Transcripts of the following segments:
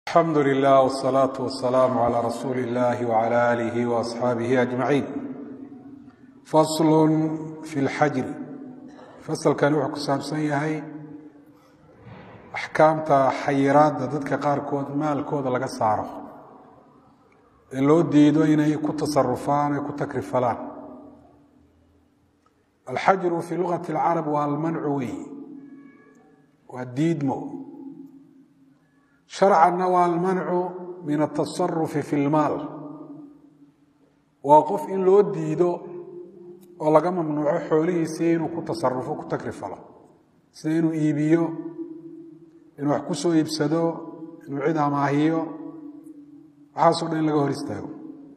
الحمد لله والصلاة والسلام على رسول الله وعلى آله وأصحابه أجمعين. فصل في الحجر. فصل كان وحكو سابسان يهي أحكامتا حيرات دادك قاركود مالكود لغا سارو اللو ديدو إنه يكو تصرفان يكو تكرفلان. الحجر في لغة العرب والمنعوي والديدمو شرعا waa المنع من التصرف في المال waa qof in loo diido oo laga mamnuuco xoolihiisa inuu ku tasarrufo ku takrifalo sida inuu iibiyo inuu wax ku soo iibsado inuu cid amaahiyo waxaasoo dhan laga hor istaago.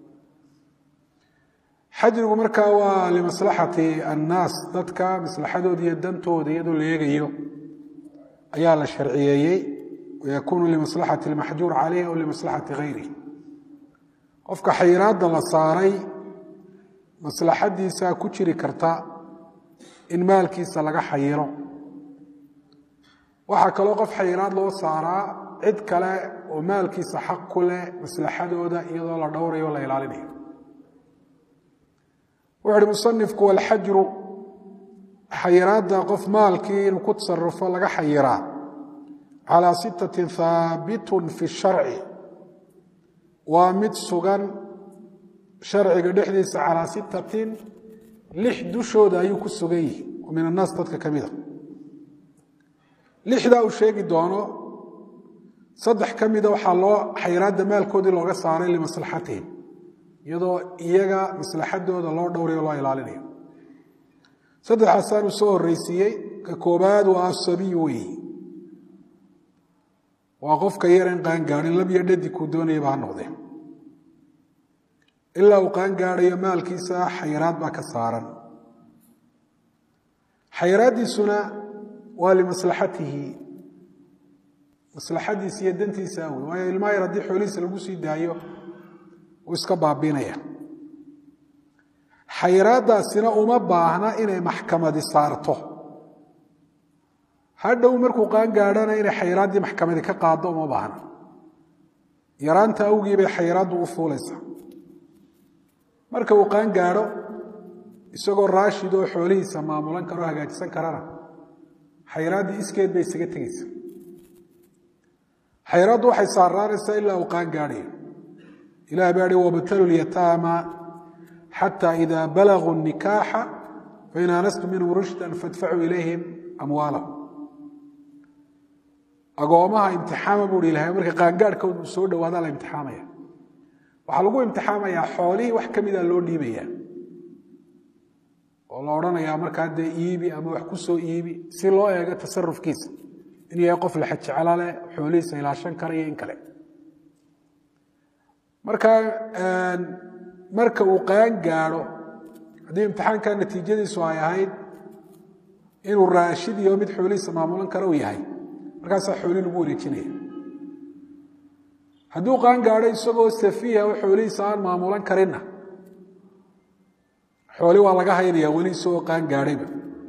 xajrigu markaa waa limaslaxati annaas dadka maslaxadooda iyo dantooda iyadoo la eegayo ayaa la sharciyeeyey ويكون لمصلحة المحجور عليه أو لمصلحة غيره. qofka xayiraada la saaray maslaxadiisa ku jiri karta in maalkiisa laga xayiro. waxa kale qof xayiraad loo saaraa cid kale oo maalkiisa xaq ku leh maslaxadooda iyadoo la dhowrayo la ilaalinayo. wuxuu musannifku wal xajru xayiraada qof maalkii inuu ku tasarrufo laga xayiraa على 6 ثابت في الشرع ومد سغن شرعي دخديس على 6 لح دشود ايو كسغي ومن الناس dadka kamida lixda uu sheegi doono saddex kamida waxa loo xayiraada maalkoodii looga saaray li maslaxateen iyadoo iyaga maslaxadooda loo dhowrayo loo ilaalinayo. saddexaasaan u soo horeysiyay ka koobaad waa sabiyi waa qofka yaran qaan gaarin lab iyo dhadi ku doonaya baa noqday ilaa uu qaan gaarayo maalkiisa xayiraad baa ka saaran. xayiraadiisuna waa limaslaxatihi maslaxadiisa iyo dantiisa waayo ilmaha yar haddii xoolihiisa lagu sii daayo uu iska baabinaya. xayiraadaasina uma baahna inay maxkamadi saarto hadhow markuu qaan gaadhana inay xayiraadii maxkamadi ka qaado uma baahna. yaraanta awgii bay xayiraadu u fuulaysaa. marka uu qaan gaadho isagoo raashid oo xoolihiisa maamulan karo hagaajisan karana xayiraadii iskeed bay isaga tegaysaa. xayiraaddu waxay saaraanaysaa ilaa uu qaan gaadhayo. ilaah baa yihi wabtalu lyataama xataa idaa balaguu nikaaxa fain aanastum minhum rushdan fadfacuu ilayhim amwaalahum. agoomaha imtixaama buu ilaahay marka qaangaadhkoodu soo dhawaada la imtixaamaya. waxa lagu imtixaamayaa xoolihii wax kamida loo dhiibaya oo la oranayaa marka de iibi ama wax ku soo iibi si loo eego tasarrufkiisa in yahay qof la xajecala leh xoolihiisa ilaashan karayo in kale. marka uu qaan gaadho haddii imtixaanka natiijadiisu ay ahayd inuu raashid iyo mid xoolihiisa maamulan karo uu yahay markaasaa xooli lagu wareejinaya. hadduu qaan gaadho isagoo safiiha oo xoolihiisa aan maamulan karinna xooli waa laga haynaya weli isagoo qaan gaadhayba.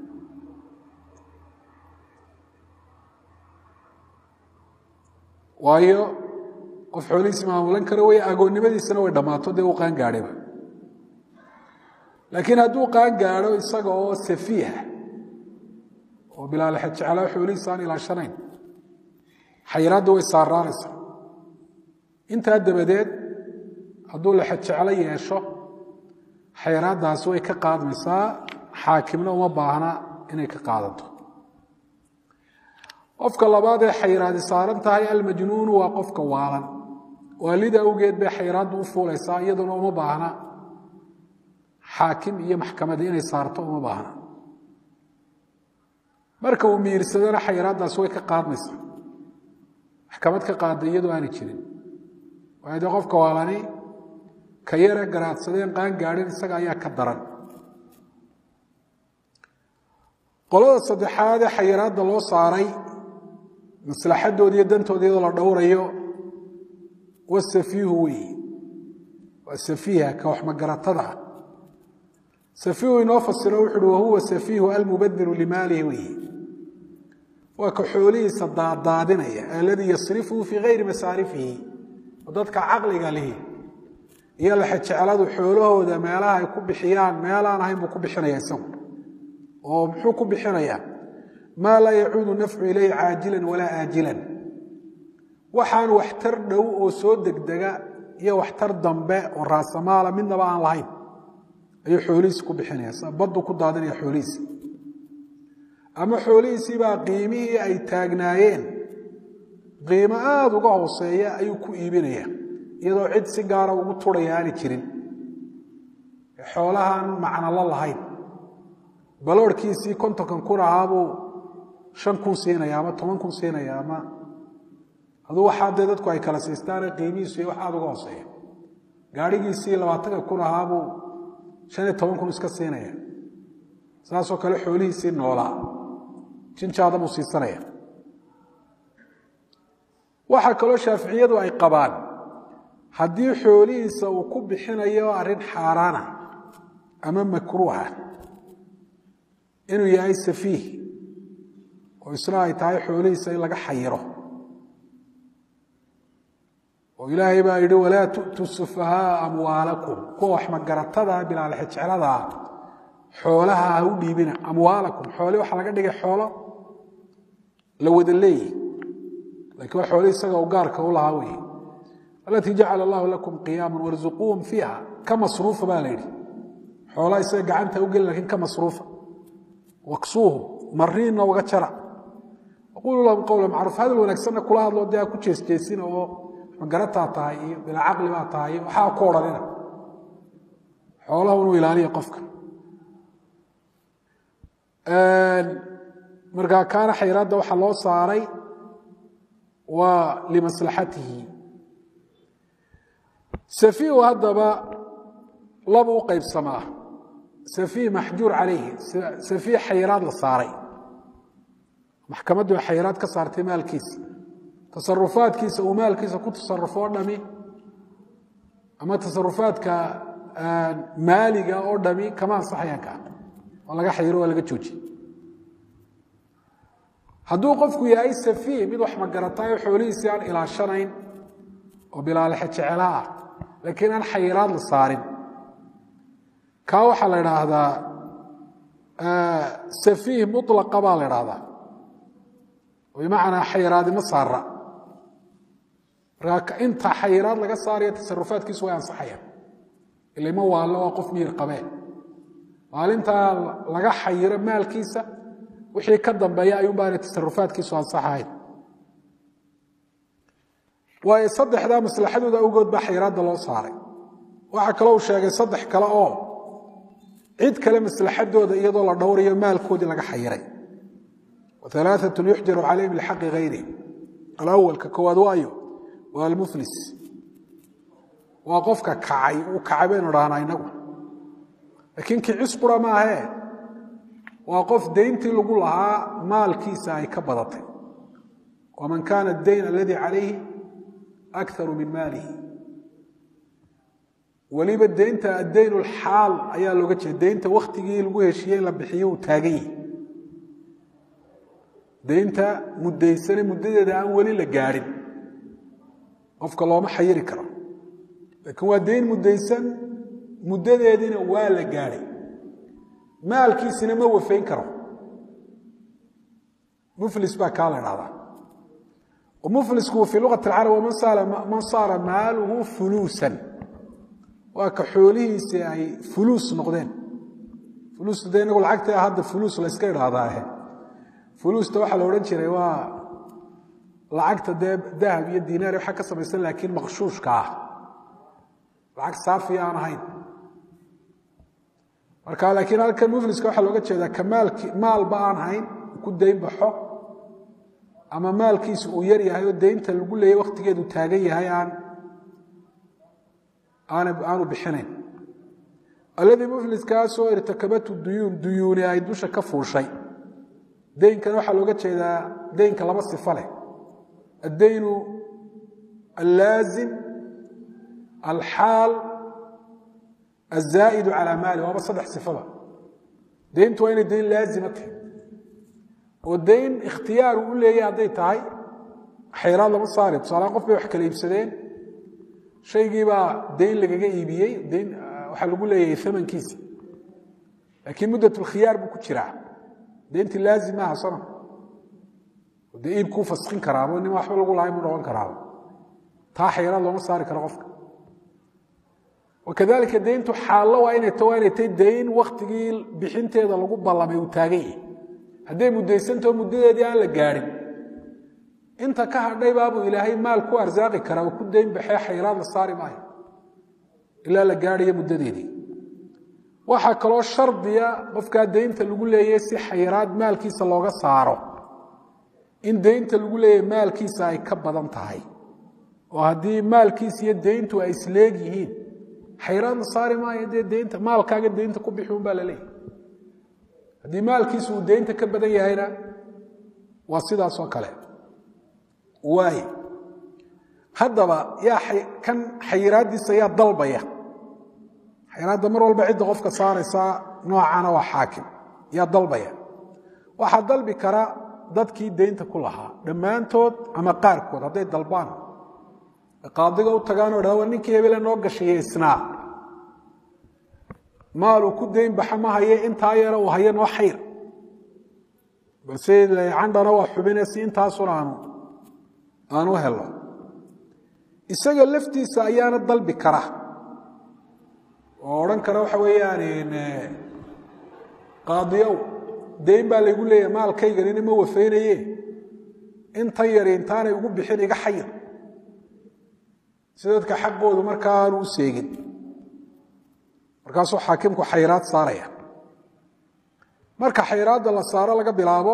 waayo qof xoolihiisa maamulan karo way agoonnimadiisana way dhammaato dee uu qaan gaadhayba. laakiin hadduu qaan gaadho isaga oo safiiha oo bilaa la xajeclaa xoolihiisa aan ilaashanayn xayiraaddu way saaraanaysaa. intaa dabadeed hadduu la xajeclo yeesho xayiraaddaasi way ka qaadmaysaa xaakimna uma baahna inay ka qaadato. qofka labaad ee xayiraadi saaran tahay almajnuunu waa qofka waalan. waalida awgeed bay xayiraaddu u fuulaysaa iyaduna uma baahna xaakim iyo maxkamadi inay saarto uma baahna. marka uu miirsadana xayiraaddaasi way ka qaadmaysaa maxkamad ka qaada iyadoo aanay jirin. waayo dee qofka waalani ka yara garaadsadeen qaan gaadhin isaga ayaa ka daran. qolada saddexaad ee xayiraadda loo saaray maslaxadooda iyo dantooda iyadoo la dhowrayo waa safiihu weeye. waa safiiha ka wax magaratada ah. safiihu inoo fasiro wuxu uhi wahuwa safiihu almubadiru limaalihi weeye. وكحولي صدادادنيا الذي يصرفه في غير مصارفه وددك عقلiga leh iyo la xijaaladu xoolahooda meelaha ay ku bixiyaan meelaan ahayn buu ku bixinaysan oo muxuu ku bixinayaa ma la yacuudu nafcu ilay aajilan wala aajilan waxaan waxtar dhow oo soo degdega iyo waxtar dambe oo raasamaala midnaba aan lahayn ayuu xoolihiisa ku bixinaysaa badu ku daadinaya xoolihiisa ama xoolihiisa baa qiimihii ay taagnaayeen qiimo aad uga hooseeya ayuu ku iibinaya iyadoo cid si gaar ah ugu turayaan jirin xoolahan macna la lahayn baloorkiisii kontonkan ku rahaabuu 5 kun siinaya ama 10 kun siinaya ama aduu waxa dadku ay kala siistaan qiimihiisa waxa aad uga hooseeya gaarigiisii 20 kun rahaabuu 15 kun iska siinaya saasoo kale xoolihiisii noolaa jinjaada buu siisanaya waxa kale shaaficiyadu ay qabaan haddii xoolihiisa uu ku bixinayo arrin xaaraana ama makruuha inuu yahay safiih oo isla ay tahay xoolihiisa in laga xayiro oo ilaahay baa yidhi walaa tu'tu sufahaa amwaalakum kuwa wax magaratada bilaa xijcelada xoolaha ha u dhiibina amwaalakum xooli waxa laga dhigay xoolo la wada leeyahay laakiin xooli isaga u gaarka u lahaa weeye التي جعل الله لكم قياما وارزقوهم فيها كمصروف باليدي xoolaa isaga gacanta u gal laakiin كمصروف وقصوهم مرينا وغجرا اقول لهم قولا معروف هذا wanaagsan kula hadlo daa ku jeesjeesin oo magarata tahay bila aqli ba tahay waxa ku oranina xoolaha uu ilaaliyo qofka marka kaana xiraada waxa loo saaray waa limaslahatihi سفيه هذا لبو قيب سماه سفيه محجور عليه سفيه حيرات للصاري محكمته حيرات كسرت مال كيس تصرفات كيس ومال كيس كنت تصرفات دمي اما تصرفات ك مالي او دمي كمان صحيحك ولا حيرو ولا جوجي هدو قفكو يا سفيه ميد wax ma garatay xoolihiisaan ila shanayn oo bilaa xijcelaa لكن أنا حيران للصارم كاو حال هذا سفيه مطلق قبال هذا وبمعنى حيران مصارة راك انت حيران لك صار تصرفات كيس وين صحيح اللي ما هو الله وقف مير قبال قال انت لك حير مال كيسة وحي كدن بيا يوم بان تصرفات كيس وين صحيح ويصدح ذا مصلحته ذا وجود بحيرات الله صاري وعكلوا شيء صدح كلا عيد كلام مصلحته ذا يضل دوري مال كود لك حيري وثلاثة يحجر عليهم لحق غيره الأول ككواد وايو والمفلس وقفك كعي وكعبين رانا ينقو لكن كعسقرة ما هي وقف دينتي لقولها مال كيسا يكبضتي ومن كان الدين الذي عليه أكثر من ماله وليب الدين الحال أيها لغتش الدين وقتي لغوه شيء لبحيه وتاقيه دينتا مديسان مدده ده أولي لقارن قفك الله ما حيري كرا لكن هو الدين مديسان مدده دين أول لقارن مالكي سينما وفين كرا مفلس بقى كالن هذا ومفلس هو في لغة العرب ومن صار ماله فلوسا وكحوله سي فلوس نقدين فلوس ده نقول عقد هذا فلوس لا اسكير هذا فلوس تو waxa la oran jiray waa lacagta dahab iyo diinaar waxa ka samaysan laakiin maqshuushka ah lacag saafi aan ahayn marka laakiin halkan mufliska waxa looga jeedaa kamaalki maal baan ahayn ku deyn baxo ama maalkiisu uu yar yahay oo deynta lagu leeyahay waqtigeedu taagan yahay aanu bixinayn alladhi muflis kaasoo irtakabatu duyuuni ay dusha ka fuushay deynkan waxa looga jeedaa deynka laba sifo leh الدين اللازم الحال الزائد على ماله وهو صدح صفه دينته وين الدين لازمته ودين اختيار وليه هذي تاي حيران لما صارت صار قف بيح كليبسدين شيء جيبا دين لقى يبيي دين وحلو ليه ثمن كيس لكن مدة الخيار بكتشرع دينتي لازم معها صنع ودين كوف فسخين كرامه إني ما أحمل أقول هاي من روان كرامه تا حيران لما صار كرغفك وكذلك الدين تحاله وين تواني تدين وقت جيل بحنت هذا لقب الله بيوتاجي هدي مديسنته مدة دي على الجاري أنت كهرباء بابو إلهي مال كو أرزاقي كرا وكل دين بحي حيران الصاري معي إلا الجاري مدة دي وحكى له الشرط يا قفك دين تقول لي يسي حيران مال كيس الله صاره إن دين تقول لي مال كيس هاي كبدان تهاي وهدي مال كيس يدين تو إسلاجيين حيران صار ما يدي دينت مال كاغ دينت ku bixin baa leeyahay hadii maalkiisu deynta ka badan yahayna waa sidaas oo kale waay hadaba kan xayiraadiisa ya dalbaya xayiraada mar walba cid qofka saaraysa noocana waa xaakim ya dalbaya waxa dalbi kara dadkii deynta ku lahaa dhamaantood ama qaarkood haday dalbaan qaadiga u tagaan oo dhaw ninkii hebel noo gashay isna maalu ku deyn baxamahaye inta yara oo haye noo xayr balse عندنا waa xubinaysi inta suraano aanu helo isaga laftiisa ayaana dalbi kara oo oran kara waxa weeyaan in qaadiyow deyn baa lagu leeyahay maalkayga inama wafeenaye inta yar intaanay ugu bixin iga xayr sidadka xaqoodu markaa aanu seegin markaas xaakimku xayiraad saaraya marka xayiraada la saaro laga bilaabo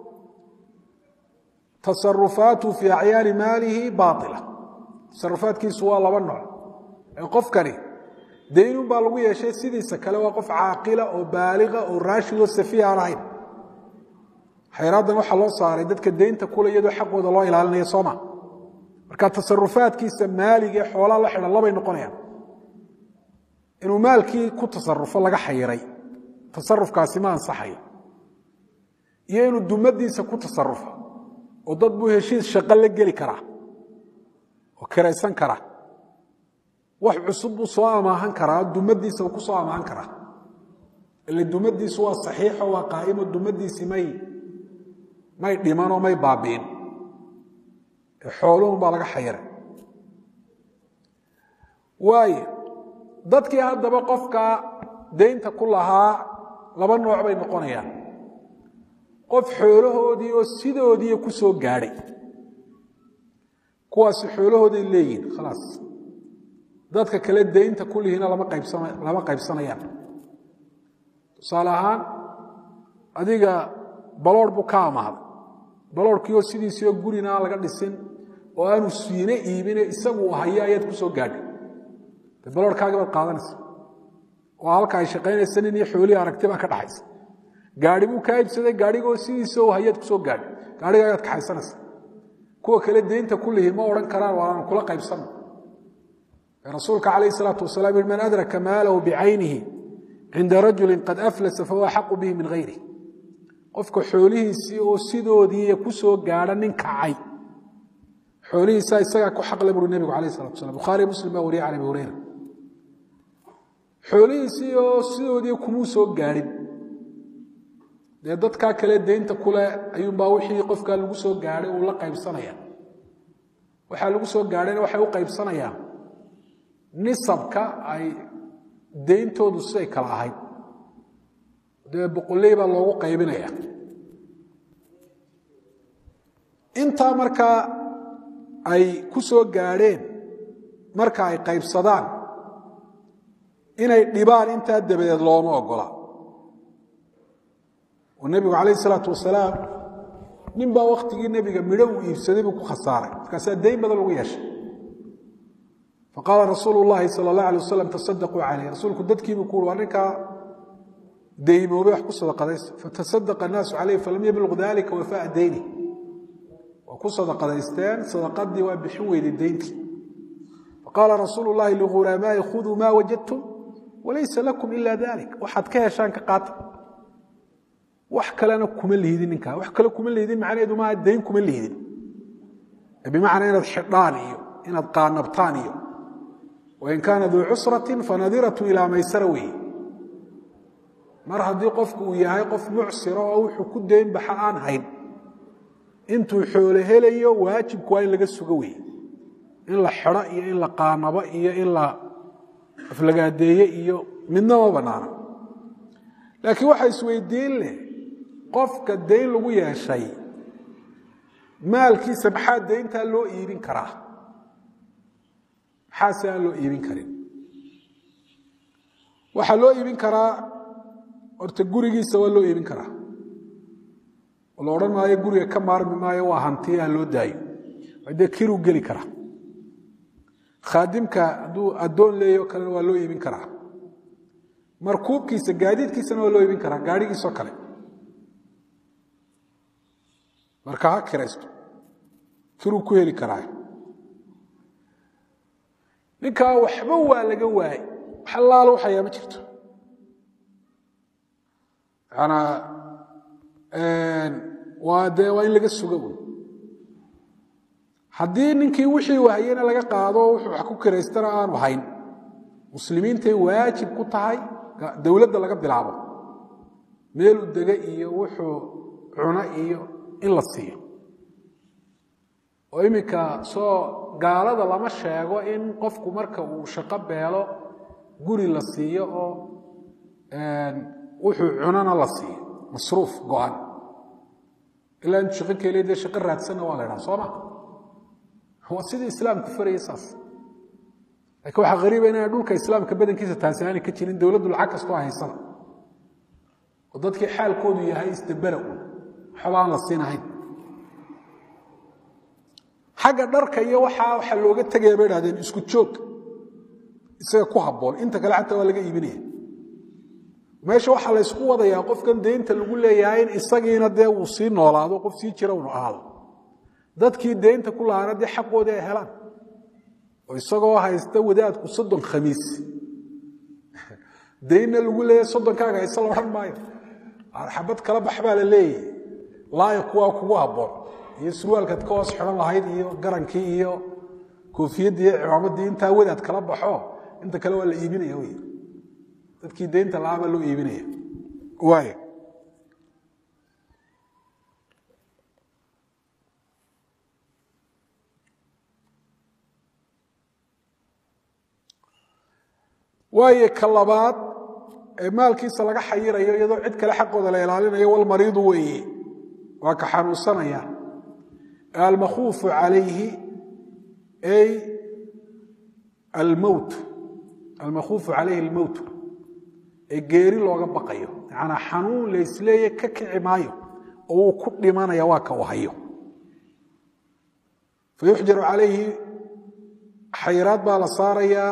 tasarrufaatu fi a'yaan maalihi baatila tasarrufaatkiisu waa laba nooc ee qofkani deyn baa lagu yeeshay sidiisa kale waa qof caaqila oo baaliga oo raashid oo safiya raahid xayiraadan waxa loo saaray dadka deynta kula iyadoo xaqooda loo ilaalinayo Soomaa marka tasarrufaadkiisa maaliga xoolaha la xidhan labay noqonayaan inuu maalkii ku tasarrufo laga xayiray tasarrufkaasi ma ansaxay iyo inuu dumadiisa ku tasarrufo oo dad buu heshiis shaqo la gali kara oo karaysan kara wax cusub u soo amaahan kara dumadiisa ku soo amaahan kara ilaa dumadiisu waa saxiix oo waa qaa'imo dumadiisi may dhimano may baabeen xooluhu baa laga xayiray waay dadkii hadaba qofka deynta ku lahaa laba nooc bay noqonayaan qof xoolahoodii oo sidoodii ku soo gaaray kuwaas xoolahoodii leeyihiin khalaas dadka kale deynta ku lihiina lama qaybsanayaan salahan adiga baloor bu ka amaad baloorkii oo sidiisii gurina laga dhisin oo aanu siine iibine isagu haya ayad ku soo gaadhay baloorkaaga baad qaadanaysaa oo halka ay shaqeynaysan in xoolihi aragtiba ka dhaxaysa gaari buu ka iibsaday gaarigoo sidiisoo hayad ku soo gaadhay gaariga ayaad ka xaysanaysaa kuwa kale deynta kullihi ma oran karaan waan kula qaybsan rasuulka kaleey salaatu wasalaam man adraka maalahu bi'aynihi inda rajulin qad aflasa fa huwa haqqu bihi min ghayrihi qofka xoolihiisii oo sidoodii ku soo gaadha nin kacay xoolihiisa isaga ku xaq leh nabiga kaleey salaatu wasalaam bukhari muslim baa wariye cali hurayra xoolihiisii oo sidoodii kuma soo gaadhin dadka kale deynta kule ayuu baa wixii qofka lagu soo gaaray uu la qaybsanaya waxa lagu soo gaarayna waxa uu qaybsanaya nisabka ay deyntoodu say kala ahayd boqolay baa loogu qaybinaya inta marka ay ku soo gaareen marka ay qaybsadaan inay dhibaan inta dabadeed looma ogola والنبي عليه الصلاة والسلام نبا وقتي النبي ميدو يفسدي بو خساره كاس دين بدل لو يش فقال رسول الله صلى الله عليه وسلم تصدقوا عليه رسولك ددكي بيقول وانك دين وبيح صدقه فتصدق الناس عليه فلم يبلغ ذلك وفاء دينه وكصدق ديستان صدقات دي وبحوي للدين فقال رسول الله للغرماء خذوا ما وجدتم وليس لكم الا ذلك وحد كيشان كقاطع wax kalena kuma liidin ninka wax kale kuma liidin macnaheedu ma deyn kuma liidin bimacna inaad xidhaan iyo inaad qaanabtaan iyo وإن كان ذو عسرة فنذرة إلى ميسرة وي mar haddii qofku uu yahay qof mucsiro oo wuxuu ku deyn baxa aan hayn intuu xoolo helayo waajibku waa in laga sugo weeye in la xidho iyo in la qaanabo iyo in la aflagaadeeye iyo midna ma banaana laakiin waxa isweydiin leh qofka deyn lagu yeeshay maalkiisa maxaa deyntaa loo iibin karaa maxaase aan loo iibin karin waxaa loo iibin karaa horta gurigiisa waa loo iibin karaa oo la odhan maayo guriga ka maarmi maayo waa hantiyaa loo daayo dee kiruu geli karaa khaadimka hadduu addoon leeyo kalena waa loo iibin karaa markuubkiisa gaadiidkiisana waa loo iibin karaa gaadhigiisoo kale marka ha kiraysto kiruu ku heli karaa ninkaa waxba waa laga waayey wax allaalo waxayaa ma jirto waa in laga sugo wey haddii ninkii wixii wahayena laga qaado wuxuu wax ku kiraystana aanu hayn muslimiintay waajib ku tahay dowladda laga bilaabo meeluu dega iyo wuxuu cuno iyo in la siiyo oo iminka soo gaalada lama sheego in qofku marka uu shaqo beelo guri la siiyo oo wuxuu cunana la siiyo masruuf go'an ilaa intuu shaqo keelay dee shaqo raadsanna waa la idhaha soo ma waa sidii islaamku farayay saas laakiin waxaa qariiba inaan dhulka islaamka badankiisa taasi aanay ka jirin dowladdu lacag kastoo haysana oo dadkii xaalkoodu yahay isdabala un waxba aan la siinahayn xagga dharka iyo waxaa looga tegaya bay idhahdeen isku joog isaga ku habboon inta kale xataa waa laga iibinaya meesha waxaa la ysku wadayaa qofkan deynta lagu leeyahay in isagiina dee uu sii noolaado qof sii jira unu ahaado dadkii deynta ku lahaana dee xaqoodii ay helaan oo isagoo haysta wadaadku 30 khamiis deynna lagu leeyahay 30kaaga haysa la odhan maayo xabad kala bax baa la leeyahay laayo kuwaa kugu habboon iyo surwaalkaad ka hoos xidhan lahayd iyo garankii iyo koofiyadii iyo cimaamaddii intaa wadaad kala baxo inta kale waa la iibinaya wey dadkii deynta laaba loo iibinaya waayo waayo ka labaad ee maalkiisa laga xayirayo iyadoo cid kale xaqooda la ilaalinayo wal mariidu weeye waa ka xanuunsanaya almakhuufu calayhi ay almowt almakhuufu calayhi almowt ee geeri looga baqayo macnaa xanuun la isleeya ka kici maayo oo uu ku dhimanaya waa ka u hayo fayuxjaru calayhi xayiraad baa la saarayaa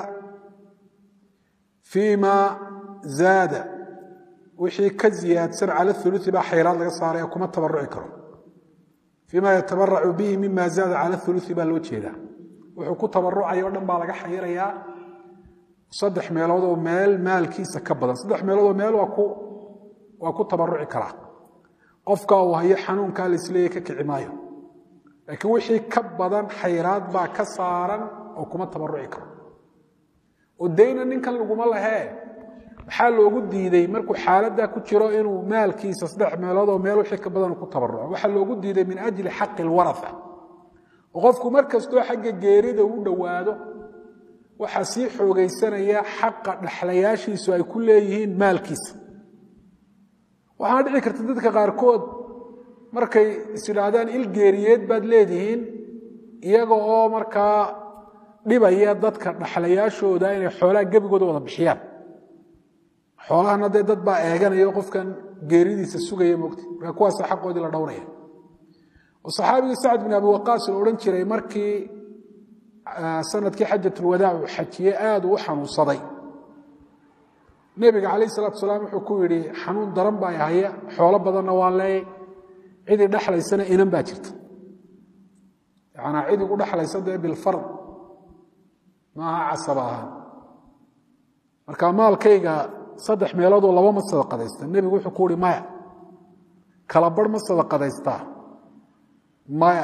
fiima zaada wixii ka ziyaadsan cala uluثi baa xayiraad laga saaraya kuma tabaruci karo fiima yatabaracu bihi mima zaada cala uluثi baa loo jeedaa wuxuu ku tabarucayo o dhan baa laga xayirayaa 3 meelood oo meel maalkiisa ka badan 3 meelood oo meel waa ku tabaruci karaa qofka uu hayo xanuunkaa la isleeyahay ka kici maayo laakiin wixii ka badan xayiraad baa ka saaran oo kuma tabaruci karo oo deyna ninkan laguma lahee maxaa loogu diiday markuu xaaladdaa ku jiro inuu maalkiisa 3 meelood oo meel wixii ka badan ku tabaruco waxaa loogu diiday min ajli xaqi alwaratha oo qofku markastoo xagga geerida u dhowaado waxaa sii xoogaysanaya xaqa dhaxlayaashiisu ay ku leeyihiin maalkiisa waxaana dhici karta dadka qaarkood markay isidhaahdaan il geeriyeed baad leedihiin iyaga oo markaa dhibaya dadka dhaxlayaashooda inay xoolaha gebigooda wada bixiyaan xoolahana dee dad baa eeganayo qofkan geeridiisa sugaya mogti marka kuwaasa xaqoodii la dhowraya oo saxaabigii sacd bin abi waqaas la odhan jiray markii sanadkii xajatulwadaac uu xajiyey aad uu u xanuunsaday nebiga calayh salatu salaam wuxuu ku yidhi xanuun daran baa haya xoolo badanna waan leeyay cidii dhexlaysana inan baa jirta yanaa cid igu dhexlaysa dee bilfard maaha casaba ahaan marka maalkayga 3 meeloodoo 2 ma sadaqadaysta nebigu wuxuu ku yihi maya kala bar ma sadaqadaystaa maya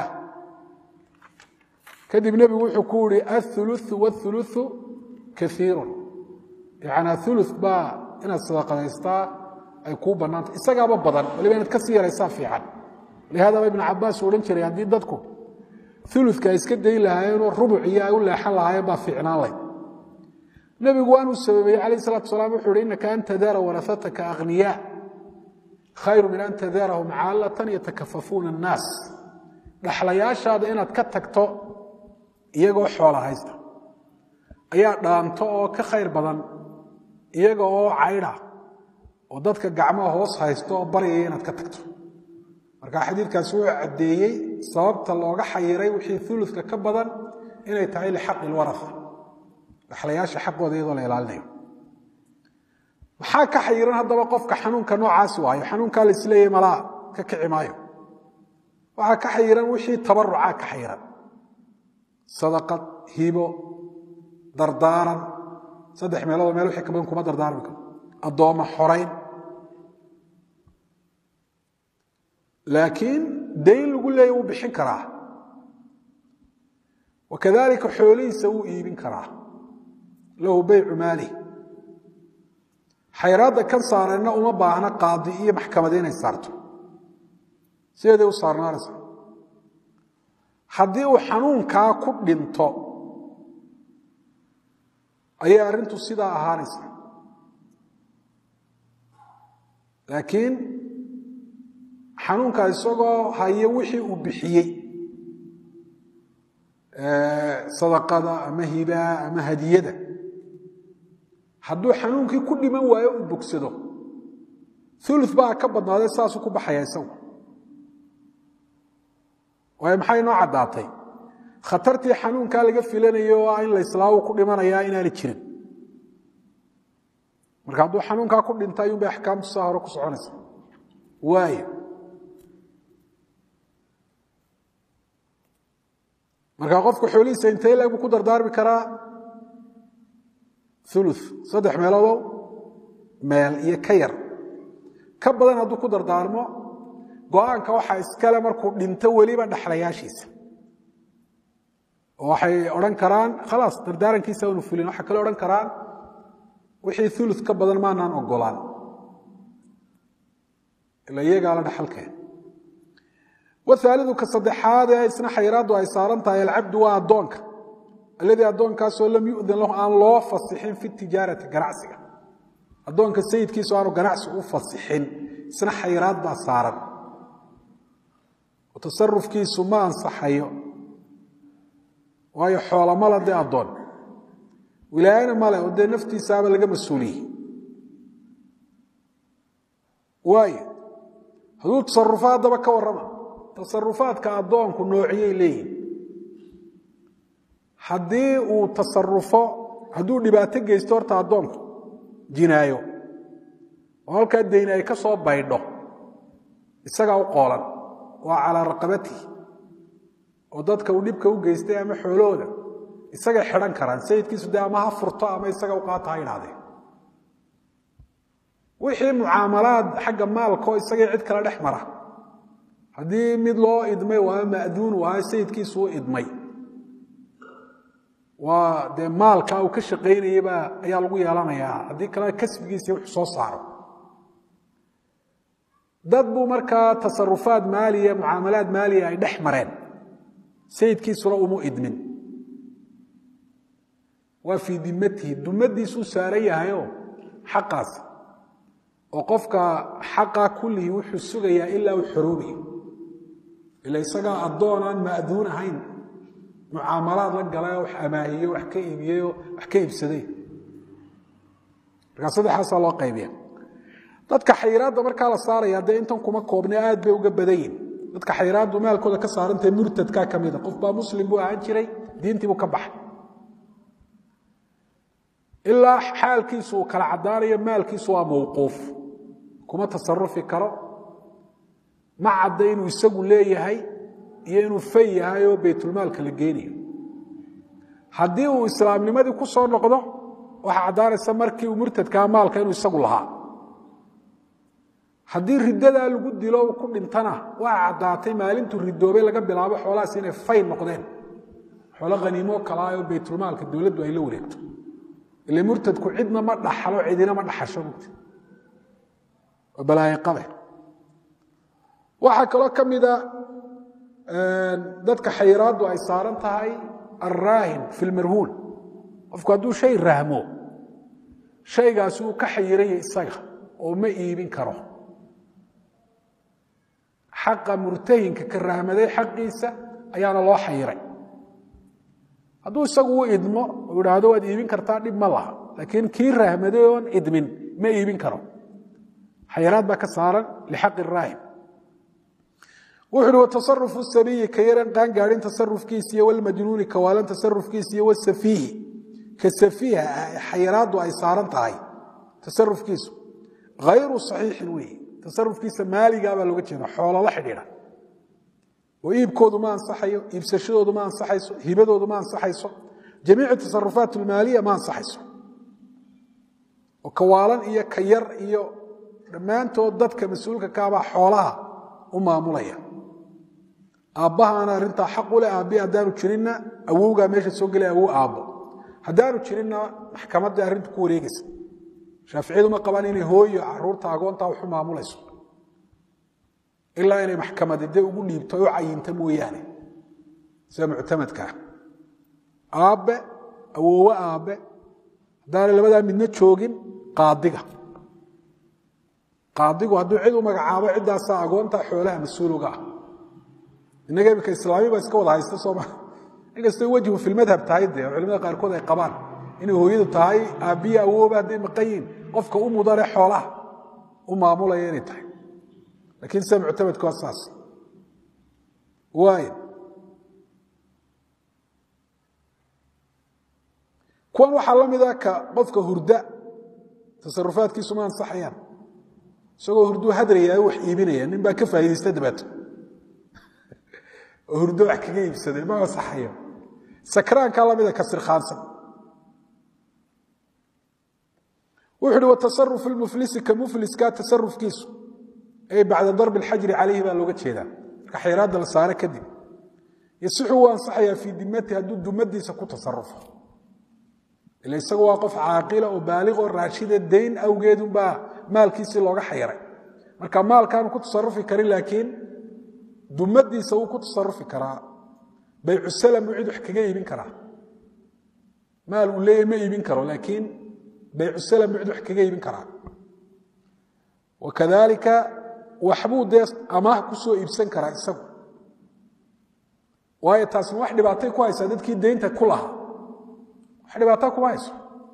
kadib nebigu wuxuu ku yidhi athuluthu wathuluthu kaiirun yacnaa thuluth baa inaad sadaqadaystaa ay kuu bannaantay isagaaba badan waliba inaad ka sii yaraysaa fiican lihaadaba ibnu cabbaas uu odhan jiray haddii dadku uluka ay iska dayi lahaayeenoo rubuc iyo ay u leexan lahaayeen baa fiicnaan layd nebigu waanuu sababeeyey calayh salatu wasalaam wuxuu uhi innaka an tadaara warahataka akhniyaa khayru min an tadaarahum caallatan yatakafafuuna annaas dhaxlayaashaada inaad ka tagto iyagoo xoola haysta ayaa dhaanto oo ka khayr badan iyaga oo caydha oo dadka gacmaha hoos haysto oo baryaya inaad ka tagto marka xadiidkaasi wuxuu caddeeyey sababta looga xayiray wixii uluka ka badan inay tahay lixaqi lwaraa dhaxlayaasha xaqooda iyadoo la ilaalinayo maxaa ka xayiran haddaba qofka xanuunka noocaasi waayo xanuunkaa la isleeyahy malaa ka kici maayo waxaa ka xayiran wixii tabarucaa ka xayiran sadaqad hibo dardaaran 3 meelood meel wixii ka badan kuma dardaarmi karo addooma xorayn laakiin dayn lagu leeyahy wuu bixin karaa wakadalika xoolihiisa wuu iibin karaa lahu baycu maalih xayraadda kan saareenna uma baahna qaadi iyo maxkamad inay saarto sideeday u saarnaanaysa haddii uu xanuunkaa ku dhinto ayay arrintu sidaa ahaanaysa laakiin xanuunkaa isagoo hayo wixii uu bixiyey sadaqada ama hibaa ama hadiyada hadduu xanuunkii ku dhiman waayo uu bogsado ulu baa ka badnaaday saasuu ku baxaya isagu waayo maxay noo caddaatay khatartii xanuunkaa laga filanayo oo in la islaamu ku dhimanayaa inaanay jirin marka hadduu xanuunkaa ku dhinta ayuun bay axkaamtu saa hore ku soconaysa waayo marka qofku xoolihiisa intee leeg buu ku dardaarmi karaa ulu 3 meeloodow meel iyo ka yar ka badan hadduu ku dardaarmo go-aanka waxaa iskale markuu dhinto weliba dhaxlayaashiisa oo waxay odhan karaan khalaas dardaarankiisa aanu fulin waxay kale odhan karaan wixii ulu ka badan maanaan ogolaan ila iyagaa la dhaxalkeen whaalidu ka saddexaad ee isna xayraaddu ay saaran tahay alcabdu waa addoonka alladii addoonkaasoo lam yu'dan lahu aan loo fasixin fi tijaarati ganacsiga addoonka sayidkiisu aanu ganacsi u fasixin isna xayraad baa saaran oo tasarufkiisu ma ansaxayo waayo xoola mala dee addoon wilaayana male oo dee naftiisaaba laga mas-uuliyey waayo hadduu tasarufo haddaba ka warrama tasarufaadka addoonku noociyay leeyihin haddii uu tasarufo hadduu dhibaato geysto horta addoonku jinaayo oo halkaa dayn ay ka soo baydho isagaa u qoolan waa calaa raqabatihi oo dadka uu dhibka u geystay ama xoolahooda isagay xidhan karaan sayidkiisu dee ama ha furto ama isaga u qaata ha idhahdeen wixii mucaamalaad xagga maalka oo isagay cid kale dhex mara haddii mid loo idmay waa ma'duun waayo sayidkiisu u idmay waa dee maalka uu ka shaqaynayaba ayaa lagu yeelanayaa haddii kale kasbigiisa wuxuu soo saaro dad buu markaa tasarufaad maaliya mucaamalaad maaliya ay dhex mareen sayidkiisuna uma idmin waa fii dimatihi dumadiisuu saaran yahayo xaqaas oo qofka xaqa kullihii wuxuu sugayaa ilaa uu xoroobayo ila isagaa addoon aan ma'duun ahayn mucaamalaad la galayoo wax amaahiyo wax ka iibiyeyoo wax ka iibsaday markaa saddexaasaa loo qaybiya dadka xayiraadda markaa la saaraya dee intan kuma koobne aad bay uga badan yihin dadka xayiraaddu maalkooda ka saarantahe murtadkaa ka mida qof baa muslim buu ahaan jiray diintii buu ka baxay ilaa xaalkiisu uu kala caddaanayo maalkiisu waa mawquuf kuma tasarufi karo ma cadda inuu isagu leeyahay iyo inuu fay yahay oo baytulmaalka la geenayo haddii uu islaamnimadii ku soo noqdo waxaa caddaanaysa markii uu murtadkaa maalka inuu isagu lahaa haddii riddadaa lagu dilo ku dhintana waa caddaatay maalintuu ridoobay laga bilaabo xoolahaas inay fay noqdeen xoolo khaniimo kalaa oo baytulmaalka dowladdu ay la wareegto ilaa murtadku cidna ma dhaxalo cidina ma dhaxasho mugti oo balaayo qabe waxaa kaloo ka mida dadka xayiraaddu ay saaran tahay alraahin fi lmarhuun qofku hadduu shay rahmo shaygaasi uu ka xayiraya isaga oo ma iibin karo xaqa murtahinka ka rahmaday xaqiisa ayaana loo xayiray hadduu isagu u idmo uu idhaahdo waad iibin kartaa dhib ma laha laakiin kii rahmaday oon idmin ma iibin karo xayiraad baa ka saaran lixaqi raahin wuxuu uhi watasarufu sabiyi ka yaran qaangaarin tasarufkiisa iyo walmajnuuni kawaalan tasarufkiisa iyo wasafiihi ka safiiha xayiraaddu ay saaran tahay tasarufkiisu hayru saxiixin weeye tasarufkiisa maaligaa baa looga jeeda xoolo la xidhiidha oo iibkoodu ma ansaxayo iibsashadoodu ma ansaxayso hibadoodu ma ansaxayso jamiicu tasarufaat almaaliya ma ansaxayso oo kawaalan iyo ka yar iyo dhammaantood dadka mas-uulka kaabaa xoolaha u maamulaya aabbahaana arrintaa xaq u leh aabbihi haddaanu jirinna awowgaa meesha soo gelaya awow aabbo haddaanu jirinna maxkamadda arrintu ku wareegaysa shaaficiyadu ma qabaan inay hooyo caruurta agoontaa waxu maamulayso ilaa inay maxkamadide ugu dhiibto u cayinta mooyaane sida muctamadkaa aabbe awoowe aabbe haddaana labadaa midna joogin qaadigu hadduu cid u magacaabo ciddaasaa agoonta xoolaha mas-uuloga ah innaga imika islaami baa iska wada haysta sooma inkastoo wejhu filmadhab tahay dee culimada qaarkood ay qabaan inay hooyadu tahay aabbiya awooba hadday maqayiin qofka u mudane xoolaha u maamulaya inay tahay laakiin sida muctamadku waa saas waayo kuwan waxaa la mida ka qofka hurda tasarufaadkiisu ma ansaxayaan isagoo hurduu hadrayaa wax iibinaya nin baa ka faa'iidaysta dabeeto oo hurdo wax kaga iibsaday ma ansaxayo sakraankaa la mida ka sirkhaansan wuxuu uhi watasarufu lmuflisi ka mufliska tasarufkiisu ay bacda darbi alxajri calayhi baa looga jeedaa marka xayiraadda la saare kadib yasixu wuu ansaxayaa fii dimati hadduu dumadiisa ku tasarufo ila isagu waa qof caaqila oo baaliq oo raashida dayn awgeedunbaa maalkiisii looga xayiray marka maalkaanu ku tasarufi karin laakiin dumadiisa wuu ku tasarufi karaa baycu salam uu cid wax kaga iibin karaa maal uu leeyahy ma iibin karo laakiin baycu salam uu cid wax kaga iibin karaa wakadalika waxbuu dee amaah ku soo iibsan karaa isagu waayo taasna wax dhibaatay ku haysaa dadkii deynta ku lahaa wax dhibaataa kuma hayso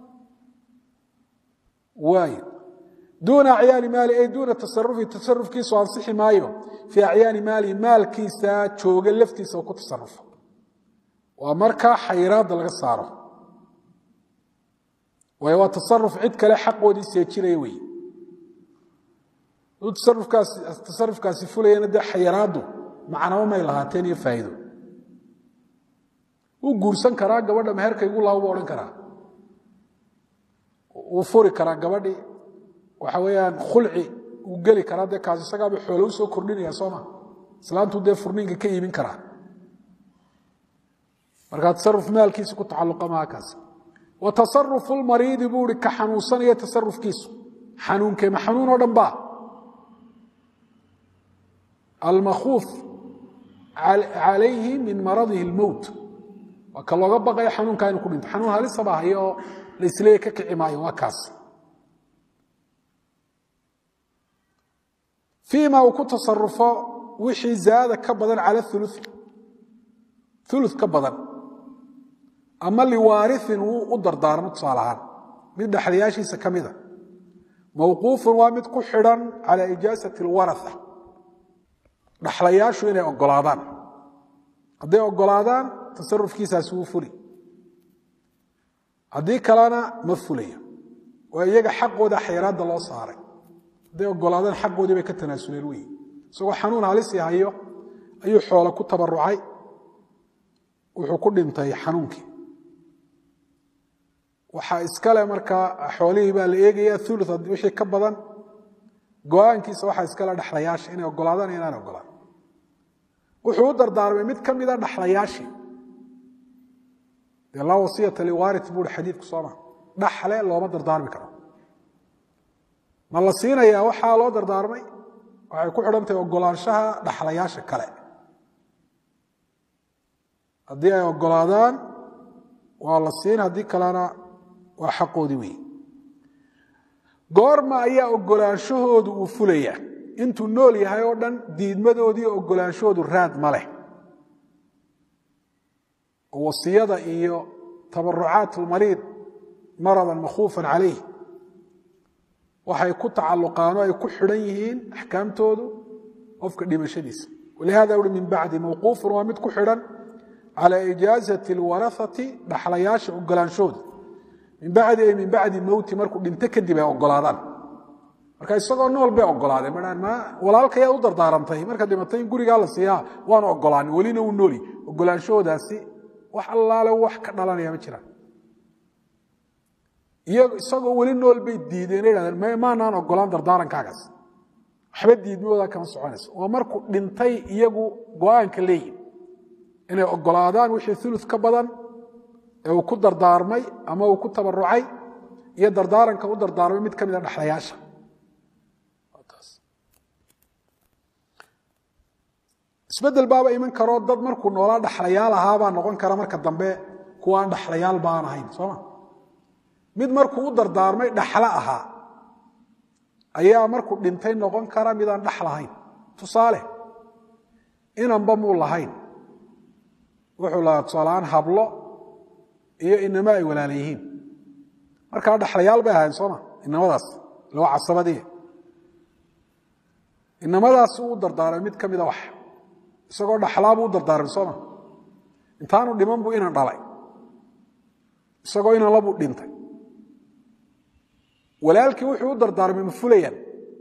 waayo duuna acyaani maali ay duuna tasarufi tasarufkiisu ansixi maayo fii acyaani maalihi maalkiisa jooga laftiisa oo ku tasarufo waa markaa xayiraadda laga saaro waayo waa tasaruf cid kale xaqoodii seejinaya wey tasarufkaasi fulayana dee xayiraaddu macnaba may lahaateen iyo faa'iido wuu guursan karaa gabadha meherka igu laha buu odhan karaa wuu furi karaa gabadhii waxa weeyaan khulci uu geli karaa dee kaas isagaaba xoolo u soo kordhinaya sooma islaantuu dee furniinka ka iibin karaa markaa tasaruf maalkiisa ku tacalluqa maha kaas wa tasarufu lmariidi buu ihi ka xanuunsanaya tasarufkiisu xanuunkee ma xanuun oo dhan baa almakhuuf calayhi min maradihi اlmowt waa ka looga baqaya xanuunkaa inu ku dhinto xanuun halisaba hayo oo la isleeya ka kici maayo waa kaas fiima uu ku tasarufo wixii zaada ka badan cala ulu ka badan ama liwaariin wuu u dardaarmo tusaale ahaan mid dhexlayaashiisa ka mida mawquufun waa mid ku xidhan calaa ijaasati اlwaraa dhaxlayaashu inay ogolaadaan hadday ogolaadaan tasarufkiisaasi wuu fuli haddii kalena ma fulayo waa iyaga xaqooda xayiraadda loo saaray hadday ogolaadaan xaqoodii bay ka tanaasuleen wey isagoo xanuun halisi hayo ayuu xoolo ku tabarucay wuxuu ku dhintay xanuunkii waxaa iskale markaa xoolihii baa la eegaya ulu wixii ka badan go'aankiisa waxa iska la dhaxlayaasha inay ogolaadaan inaan ogolaan wuxuu u dardaarmay mid kamid ah dhaxlayaashii la wasiyata liwarith buu xadiidku soo ma dhaxle looma dardaarmi karo ma la siinayaa waxaa loo dardaarmay waxay ku xidhantahay ogolaanshaha dhaxlayaasha kale haddii ay ogolaadaan waa la siin haddii kalena waa xaqoodii weeye goorma ayaa ogolaanshahoodu uu fulaya intuu nool yahay oo dhan diidmadoodii ogolaanshahoodu raad ma leh wasiyada iyo tabarucaat almariid maradan makhuufan calayh waxay ku tacalluqaan oo ay ku xidhan yihiin axkaamtoodu qofka dhimashadiisa walihada uri min bacdi mawquufun waa mid ku xidhan calaa ijaazati alwarahati dhaxlayaasha ogolaanshooda min bacdi ay min bacdi mowti markuu dhinto kadib ay ogolaadaan marka isagoo nool bay ogolaadeen madhaan ma walaalkayaa u dardaarantay marka dhimatay in gurigaa la siiyaa waana ogolaanin welina uu nooli ogolaanshahoodaasi wax allaale wax ka dhalanaya ma jiraan isagoo weli nool bay diideen yidhahdeen maanaan ogolaan dardaarankaagas waxba diidmoodaa kama soconayso oo markuu dhintay iyagu go-aanka leeyihin inay ogolaadaan wixii ulu ka badan ee uu ku dardaarmay ama uu ku tabarucay iyo dardaaranka u dardaarmay mid ka mid a dhaxlayaasha isbedel baaba iman karoo dad markuu noolaa dhaxlayaal ahaabaa noqon kara marka dambe kuwaan dhaxlayaal baan ahayn sooma mid markuu u dardaarmay dhaxlo ahaa ayaa markuu dhintay noqon kara midaan dhax lahayn tusaale inanba muu lahayn wuxuu lahaa tusaaleaan hablo iyo inama ay walaala yihiin markaa dhaxlayaal bay ahayn sooma inamadaas loo casabadii inamadaas uu u dardaarmay mid ka mida wax isagoo dhaxlaabuu u dardaarmay sooma intaanu dhiman buu inan dhalay isagoo inan labuu dhintay walaalkii wuxuu u dardaarmay ma fulayaan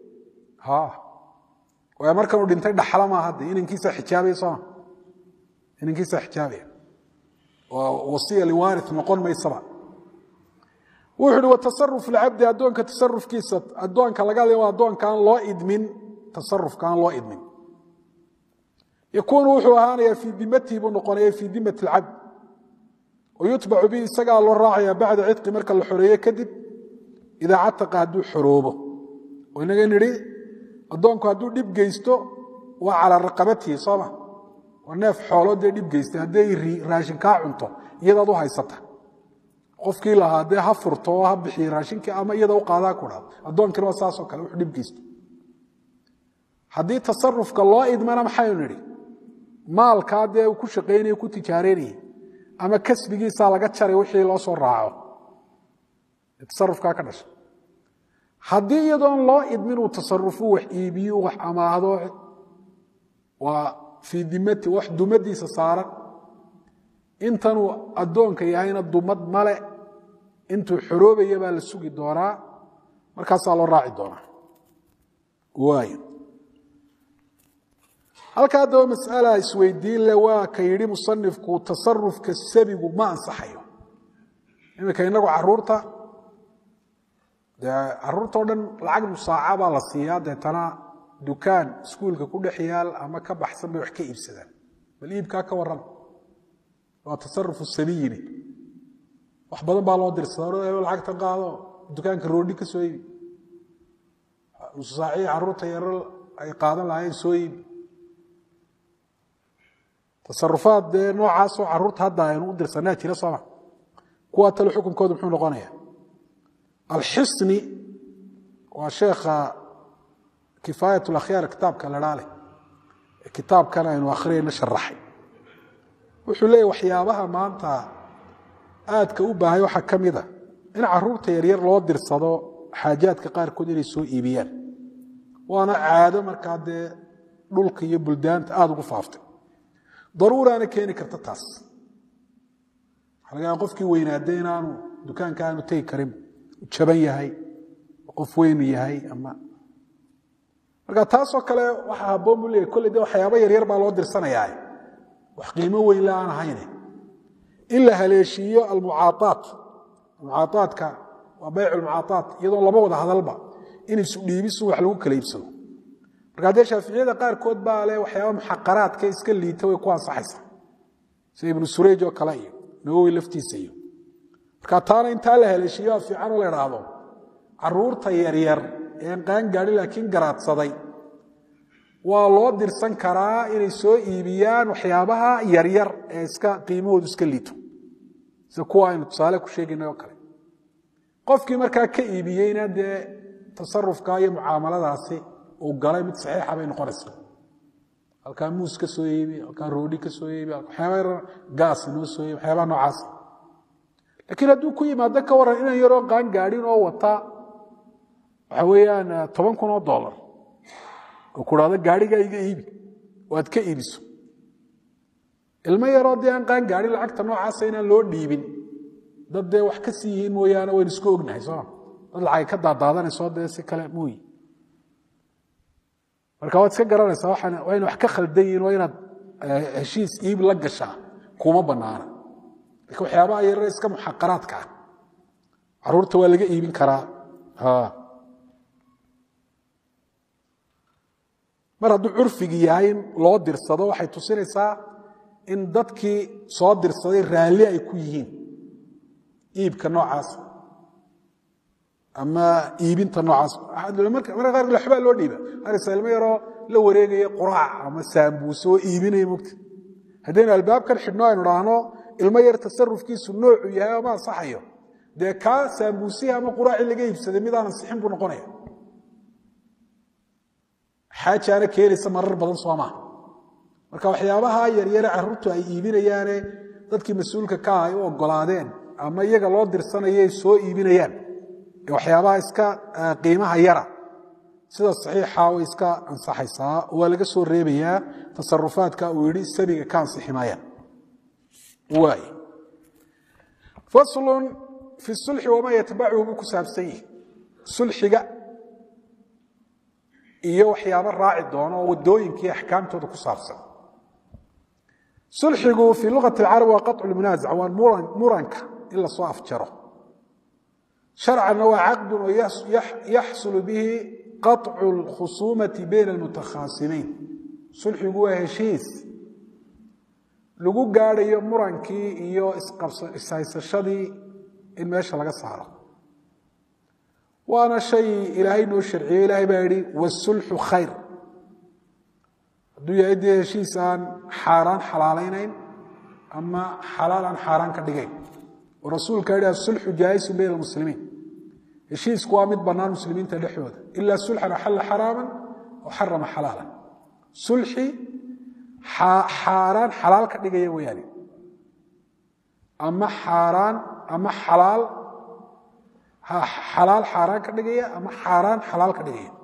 waay markanuu dhintay dhaxla maaha hadde inankiisa xijaabaya sooma inankiisa xijaabaya wasiya liwaarith noqon maysaba wuxuu uhi watasaruf lcabdi addoonka tasarufkiisa addoonka laga hadlaya waa addoonkaan loo idmin tasarufkaan loo idmin yakuunu wuxuu ahaanayaa fii dimatihi buu noqonaya fii dimati alcabd wayutbacu bihi isagaa loo raacaya bacda cidqi marka la xoreeye kadib idaa cataqa hadduu xoroobo oo inaga nidhi addoonku hadduu dhib geysto waa calaa raqabatihi sooma waa neef xooloo dee dhib geystay hadday raashin kaa cunto iyadaad u haysata qofkii lahaa dee ha furto oo ha bixiye raashinkii ama iyada u qaadaa ku dhaado addoonkina waa saasoo kale wuxuu dhib geysto haddii tasarufka loo idmana maxaynu nidhi maalkaa dee uu ku shaqaynaya ku tijaareynayay ama kasbigiisaa laga jaray wixii loo soo raaco tasarufkaa ka dhashay haddii iyadoon loo idmin uu tasarufu wax iibiyo wax amaahdo waa fii dimati wax dumadiisa saaran intanuu addoonka yahayna dumad male intuu xoroobaya baa la sugi doonaa markaasaa loo raaci doonaa waayo halkaa haddaba mas'ala isweydiin le waa ka yidhi musanifku tasarufka sabigu ma ansaxayo iminka inagu caruurta caruurtao dhan lacag musaaca baa la siiyaa deetana dukaan iskuulka ku dhex yaal ama ka baxsan bay wax ka iibsadaan bal iibkaa ka warrama waa tasarufu sabiyini wax badan baa loo dirsadaa lacagta qaado dukaanka roodhi ka soo iibi nususaacii caruurta yaro ay qaadan lahaayeen soo iibi tasarufaad dee noocaasoo caruurta hadda aynu u dirsanaa jira sooma kuwaa tale xukunkoodu muxuu noqonaya alxisni waa sheekha kifaayat lakhyaar kitaabka ladhaale kitaabkan aynu akhriyayna sharaxay wuxuu leeyahy waxyaabaha maanta aadka u baahay waxaa ka mid a in caruurta yaryar loo dirsado xaajaadka qaarkood inay soo iibiyaan waana caado markaa dee dhulka iyo buldaanta aada ugu faaftay daruuraana keeni karta taas waxaa laga yaaba qofkii weynaadee inaanu dukaanka aanu tegi karin jaban yahay qof weynu yahay ama marka taasoo kale waxaa habboon buu leeyahy kolley de waxyaaba yaryar baa loo dirsanayaa wax qiimo weyn la aan ahayne in la haleeshiiyo almucaaaat mucaaatka waa bayc lmucaaaat iyadoo lama wada hadalba in isu dhiibisu wax lagu kala iibsado marka hadee shaaficiyada qaarkood baa leh waxyaabo muxaqaraadka iska liita way ku ansaxaysaa sida ibnu surayj oo kale iyo nawawi laftiisa iyo marka taana inta la heleeshiyo fiican oo la yiraahdo caruurta yar yar ee qaan gaari laakiin garaadsaday waa loo dirsan karaa inay soo iibiyaan waxyaabaha yar yar ee iska qiimahoodu iska liito sida kuwa aynu tusaale ku sheegaynay oo kale qofkii markaa ka iibiyeyna dee tasarufka iyo mucaamaladaasi uu galay mid saxiixa bay noqonaysaa halkaa muus ka soo iibi halkaa roodhi ka soo iibi waxyaaba gaas inoo soo iibi waxyaaba noocaas laakiin hadduu ku yimaado ka waran inaan yaroo qaan gaadhin oo wata waxa weeyaan $10,000 oo ku dhahdo gaadhiga iga iibi oo aad ka iibiso ilmo yaroo dee aan qaan gaadhin lacagta noocaasa inaan loo dhiibin dad dee wax ka sii yihiin mooyaane waynu isku ognahay sooma dad lacag ka daadaadanayso dee si kale mooyi marka waad iska garanaysaa waa in wax ka khaldan yihiin waa inaad heshiis iib la gashaa kuma bannaana laakiin waxyaabaha yaryar iska muxaqaraadka ah caruurta waa laga iibin karaa mar hadduu curfigi yahay in loo dirsado waxay tusinaysaa in dadkii soo dirsaday raalli ay ku yihiin iibka noocaas ama iibinta noocaas marka qaar waxbaa loo dhiiba arisa ilmo yaroo la wareegaya quraac ama saambuuso oo iibinaya mogta haddaynu albaabkan xidhno aynu dhaahno ilmo yar tasarufkiisu noocu yahay ama ansaxayo dee kaa saambuusihi ama quraacii laga iibsaday mid aan ansixin buu noqonaya xaajaana keenaysa marar badan soo maaha marka waxyaabaha yaryare carruurtu ay iibinayaane dadkii mas-uulka ka ah ay u oggolaadeen ama iyaga loo dirsanayay soo iibinayaan waxyaabaha iska qiimaha yara sida saxiixa way iska ansaxaysaa waa laga soo reebayaa tasarufaadka uu yidhi sabiga ka ansixi maayaan waay faslun fi sulxi wamaa yatbacuhu buu ku saabsan yihi sulxiga iyo waxyaabo raaci doono oo waddooyinkii axkaamtooda ku saabsan sulxigu fii luqati alcarab waa qaطcu lmunaazac waa muranka in la soo afjaro sharcanna waa caqdun oo yaxsulu bihi qaطcu اlkhusuumati bayna almutakhaasimiin sulxigu waa heshiis lagu gaadhayo murankii iyo ishaysashadii in meesha laga saaro waana shay ilaahay noo sharciyey ilaahay baa yidhi wasulxu khayr hadduu yahay dee heshiis aan xaaraan xalaalaynayn ama xalaal aan xaaraan ka dhigayn oo rasuulka yidhi asulxu jaa'isun bayna almuslimiin heshiisku waa mid bannaan muslimiinta dhexdooda ilaa sulxan axalla xaraaman oo xarama xalaalan sulxi xaaraan xalaal ka dhigaya weeyaane ama xaaraan ama xalaal xaaraan ka dhigaya ama xaaraan xalaal ka dhigaya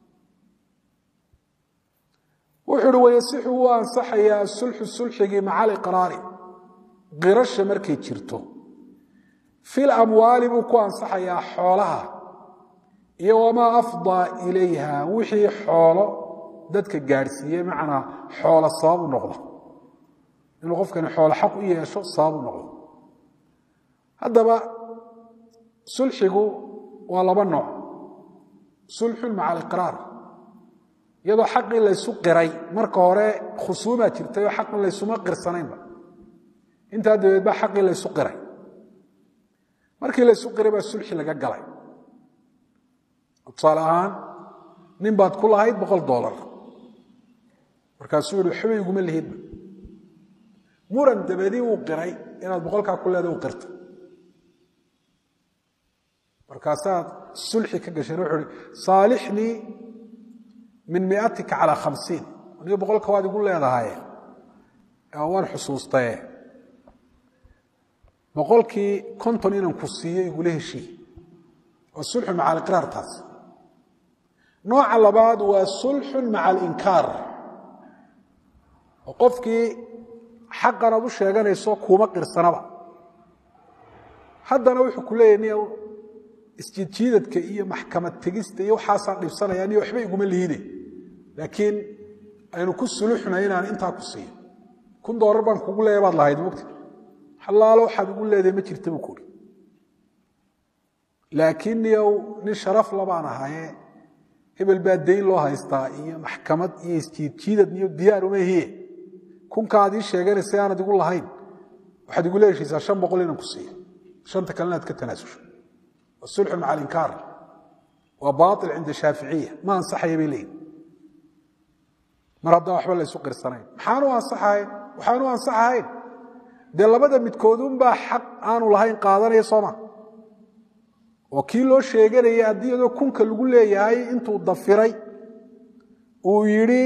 wuxuu uhi wayasixu wuu ansaxayaa sulxu sulxigii maca aliqraari qirasha markay jirto fil amwaali buu ku ansaxayaa xoolaha iyo wamaa afdaa ilayha wixii xoolo dadka gaadhsiiyey macnaa xoolo sabab u noqda inuu qofkani xoolo xaq u yeesho sabab u noqdo haddaba sulxigu waa laba nooc sulxun maca aliqraar iyadoo xaqii laysu qiray marka hore khusuumaa jirtay oo xaqii laysuma qirsanaynba intaa dabeed baa xaqii laysu qiray markii laysu qiray baa sulxi laga galay tusaale ahaan nin baad ku lahayd $100 markaasuu yihi waxba iguma lihidba muran dabadii uu qiray inaad 100kaa ku leeda u qirta markaasaad sulxi ka gasheen wuxuu ihi saalixnii min 100 calaa 50 aniga 100ka waad igu leedahay waan xusuustaye 100kii 50 inaan ku siiyo igula heshii waa sulxun maca aliqraar taas nooca labaad waa sulxun maca alinkaar oo qofkii xaqan aad u sheeganayso kuuma qirsanaba haddana wuxuu ku leeyahay isjiidjiidadka iyo maxkamad tegista iyo waxaasaan dhibsanaya niyo waxba iguma liide laakiin aynu ku suluxna inaan intaa ku siiyo $1 baan kugu leeyahay baad lahayd mogta xalaalo waxaad ugu leedahay ma jirta buu kuuri laakiin niyow nin sharaf labaan ahaye hebel baa dayn loo haystaa iyo maxkamad iyo isjiidjiidad iyo diyaar uma hiye kunkaad ii sheeganaysa aanad igu lahayn waxaad igu leeshaysaa 500 inaan ku siiyo shanta kalena aad ka tanaasusho wasulxu maca alinkaar waa baatil cinda shaaficiya ma ansaxaya bay leeyihin mar haddaa waxba la isu qirsanayn waxaanu ansaxahayn dee labada midkoodunbaa xaq aanu lahayn qaadanaya sooma oo kii loo sheeganaya haddii iyadoo kunka lagu leeyahay intuu dafiray uu yidhi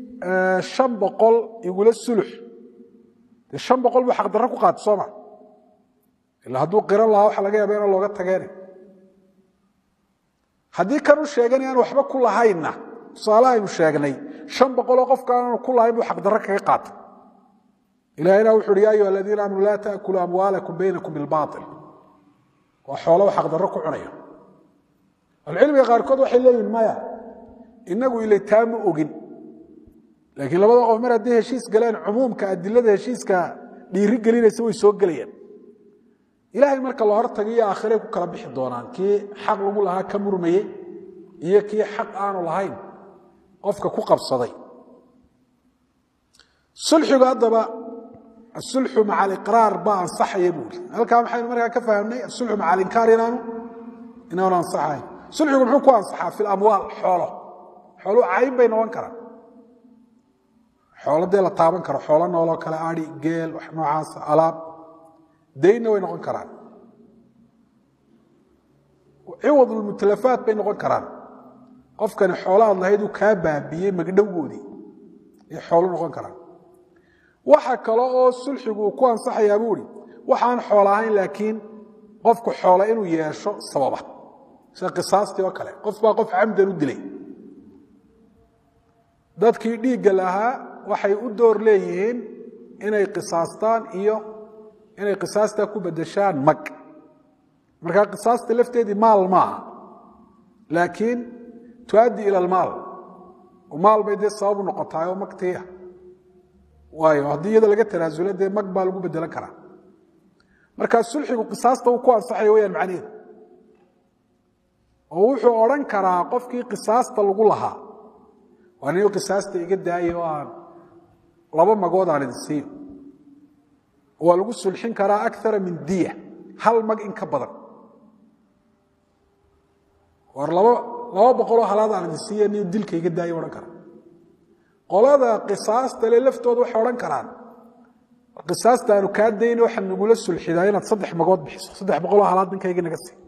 500 igula sulux dee 500 buu xaqdarro ku qaata sooma ilaa hadduu qiran lahaa waxa laga yaaba inaan looga tageene haddii kan u sheeganaya aan waxba ku lahaynna tusaale aynu sheegnay 500 oo qofka aanu ku lahayn buu xaqdarro kaga qaatay ilaahayna wuxuu yidhi yaa ayuha aladiina aamanuu laa ta'kuluu amwaalakum baynakum bilbaatil waa xoolo xaqdarro ku cunaya alcilmiga qaarkood waxay leeyihin maya inagu ilay taa ma ogin laakiin labada qof mar haddii heshiis galeen cumuumka adilada heshiiska dhiiri gelinaysa way soo gelayaan ilaahay marka la hortagiyo aakhire ku kala bixi doonaan kii xaq lagu lahaa ka murmayey iyo kii xaq aanu lahayn qofka ku qabsaday sulxigu haddaba الصلح مع الإقرار بقى صح يقول هل كان حين مرة كفهمني الصلح مع الإنكار إنه نصحه صلح يقول حكوا صح في الأموال حوله عين بين وانكر حوله ده لطابن كر حوله نولا كلا عادي جيل وحنوعاس ألاب دين وين وانكران عوض المتلفات بين وانكران قف كان حوله الله يدو كابابيه مقدوودي حوله وانكران waxa kale oo sulxigu ku ansaxaya buuri waxaan xoolahayn laakiin qofku xoola inuu yeesho sababa sida qisaastii oo kale qof baa qof camdan u dilay dadkii dhiigga lahaa waxay u door leeyihiin inay qisaastaan iyo inay qisaasta ku bedeshaan mag marka qisaasta lafteedii maal maaha laakiin tuaddi ila almaal maal bay dee sabab u noqotaa oo magtiya waayo haddii iyada laga tanaasulo dee mag baa lagu bedelan karaa markaa sulxigu qisaasta uu ku ansaxayo weyaan macnaheedu oo wuxuu odhan karaa qofkii qisaasta lagu lahaa waa nin qisaasta iga daayo oo aan 2 magood aan idin siiyo waa lagu sulxin karaa akthara min diya hal mag in ka badan war 200 halaad aan idin siiyo nin dilka iga daayo odhan karaa qolada qisaasta le laftooda waxay odhan karaan qisaasta aanu kaa dayno waxaan nagula sulxidaa inaad 3 magood bixiso 300 halaad ninkayga naga sii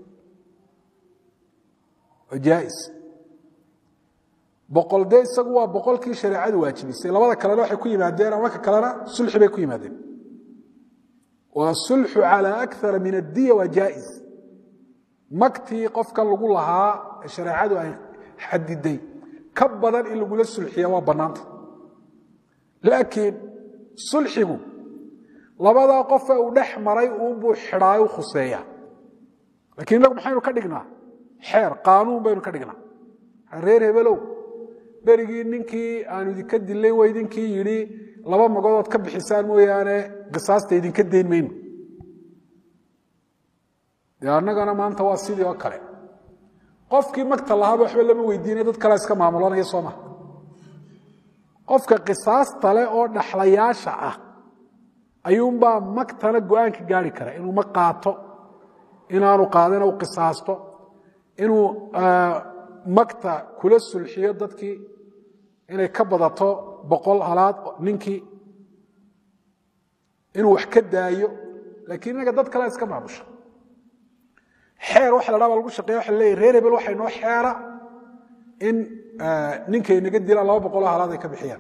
jaais boqol day isagu waa boqolkii shariicadu waajibisay labada kalena waxay ku yimaadeen ama ka kalena sulxi bay ku yimaadeen wa sulxu ala akthar min ad-diya wa jaiz makti qofka lagu lahaa shariicadu ay xadiday ka badan in lagu la sulxiyo waa banaanta laakiin sulxigu labada qof ee u dhex maray uu buu xidhaayo khuseeya laakiin inagu maxaynu ka dhignaa xeer qaanuun baynu ka dhignaa reer hebelow berigii ninkii aanu idinka dilay waa idinkii yidhi 2 magood ka bixisaan mooyaane qisaasta idinka dayn mayno dee annagana maanta waa sidii oo kale qofkii magta lahaaba waxba lama weydiinay dad kale iska maamulanaya sooma qofka qisaasta leh oo dhaxlayaasha ah ayuunbaa magtana go'aanka gaari kara inuu ma qaato inaanu qaadana u qisaasto inuu magta kula sulxiyo dadkii inay ka badato 100 halaad ninkii inuu wax ka daayo laakiin inaga dad kale iska maamusha xeer waxa la dhaaba lagu shaqeeyo waxa leeyahay reer hebel waxay noo xeera in ninkay naga dila 200 halaad ay ka bixiyaan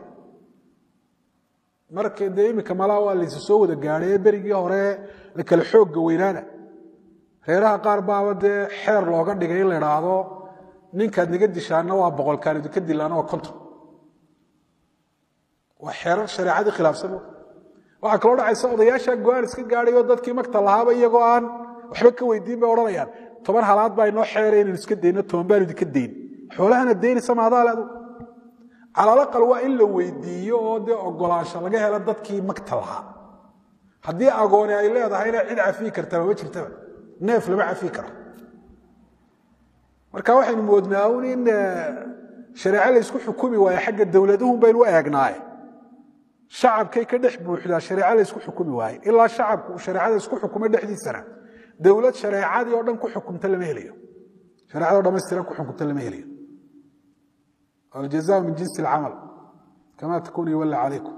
markii deemika mala waa la soo wada gaaray berigii hore la kala xoog weynaana reeraha qaar baa wada xeer looga dhigay in la yiraahdo ninkaad naga dishaana waa 100 kaan idinka dilaana waa 50 waa xeer shariicada khilaafsan waxa kale oo dhacaysa odayaasha go'aan iska gaaray oo dadkii magta lahaaba iyagoo aan waxba ka weydiin bay oranayaan 10 halaad baa inoo xeereen in iska deeyno 10 baa idinka deyn xoolahana deynaysa maadaaleedu على الأقل وإن لو ويديو أو ده أقولاشة لقى هلا ضدكي مقتلها هدي أقولي أي لا ده هنا عد عفيكر تبع وجه تبع ناف لمع عفيكر مركا واحد مودناون إن shareeco la isku xukumi waayo xagga dowladuhu baynu u eegnaaye shacabkay ka dhex buuxdaa shareeco la isku xukumi waaye ilaa shacabku uu shareecada isku xukumo dhexdiisana dowlad shareecadii oo dhan ku xukumta lama helayo shareecada oo dhammaystiran ku xukumta lama helayo aljazaau min jinsi alcamal kama takunu yuwalla calaykum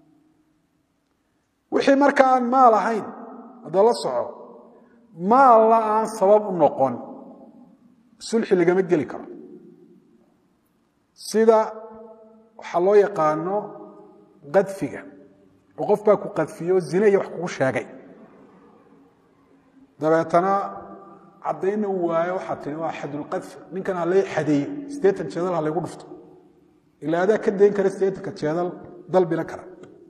wixii marka aan maal ahayn hadda la soco maal la aan sabab u noqon sulxi lagama geli karo sida waxaa loo yaqaano qadfiga oo qof baa ku qadfiyo zina iyo wax kugu sheegay dabeetana caddayna uu waayo waxaa tihi waa xadulqadfi ninkan ha lay xadeeyo 80 jeedal ha laygu dhufto ilaa adaa ka dayn kara 80 jeedal dalbina kara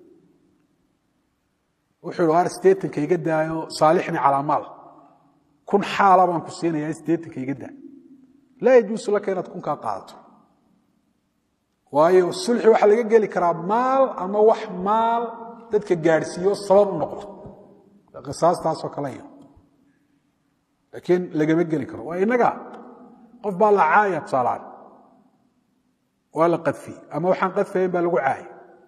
wuxuu yidhi waar 80 iga daayo saalixni calaa maal kun xaala baan ku siinayaa 80 iga daa laa yajuusu laka inaad kunkaa qaadato waayo sulxi waxaa laga geli karaa maal ama wax maal dadka gaadhsiiyo sabab u noqdo qisaastaasoo kale iyo laakiin lagama geli karo waa innaga qof baa la caaya tusaalaan waa la qadfi ama waxaan qadfayn baa lagu caayay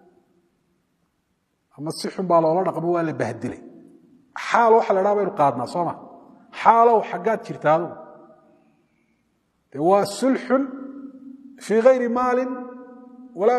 ama si xun baa loola dhaqmo waa la bahdilay xaal waxa la dhaha baynu qaadnaa soo ma xaalow xaggaad jirtaa adigu dee waa sulxun fii gayri maalin walaa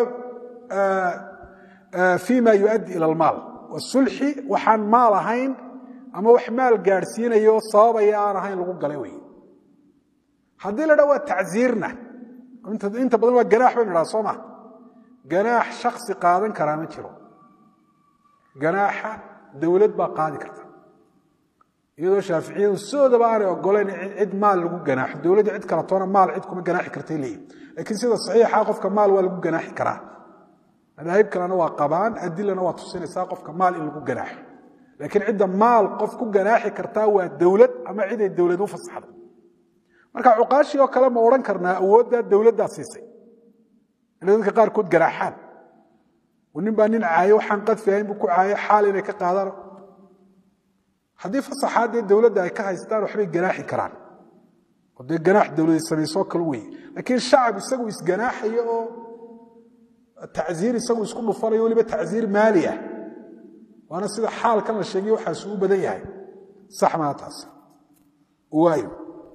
fima yuaddi ila almaal waa sulxi waxaan maal ahayn ama wax maal gaadhsiinayo sababaya aan ahayn lagu galay wey haddii la dhaa waa tacsiirna inta badan waa ganaax baynu dhaha soo ma ganaax shaksi qaadan karaa ma jiro ganaaxa dowlad baa qaadi karta iyadoo shaaficiyadu soodaba aanay ogoleyn cid maal lagu ganaaxo dowladda cid kala toona maal cid kuma ganaaxi kartay leeyihin laakiin sida saxiixa qofka maal waa lagu ganaaxi karaa madaahib kalena waa qabaan adilana waa tusinaysaa qofka maal in lagu ganaaxo laakiin cidda maal qof ku ganaaxi kartaa waa dowlad ama cid ay dowlad u fasaxdo marka cuqaashii oo kale ma odhan karnaa awooddaa dowladdaa siisay inay dadka qaarkood ganaaxaan nin baa nin caayo waxaan qadfi ahayn buu ku caayo xaal inay ka qaadaan haddii fasaxaadee dowladda ay ka haystaan waxbay ganaaxi karaan oo dee ganaax dowladi samaysoo kale weeye laakiin shacab isagu isganaaxayo oo tacsiir isagu isku dhufanayo weliba tacsiir maali ah waana sida xaalkan la sheegay waxaasuu u badan yahay sax maa taas waayo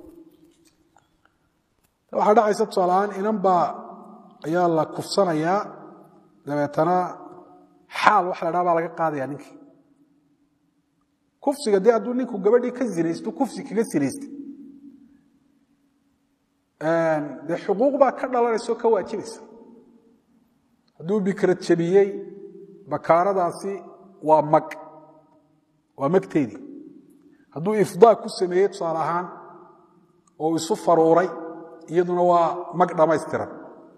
waxaa dhacaysa tusaalahaan inan baa ayaa la kufsanayaa dabeetana xaal wax la dhaha baa laga qaadaya ninkii kufsiga dee hadduu ninku gabadhii ka zinaysto kufsi kaga sinaystay dee xuquuq baa ka dhalanaysa oo ka waajibaysa hadduu bikrad jabiyey bakaaradaasi waa mag waa magteedii hadduu ifdaa ku sameeyey tusaale ahaan oo isu faruuray iyaduna waa mag dhammaystiran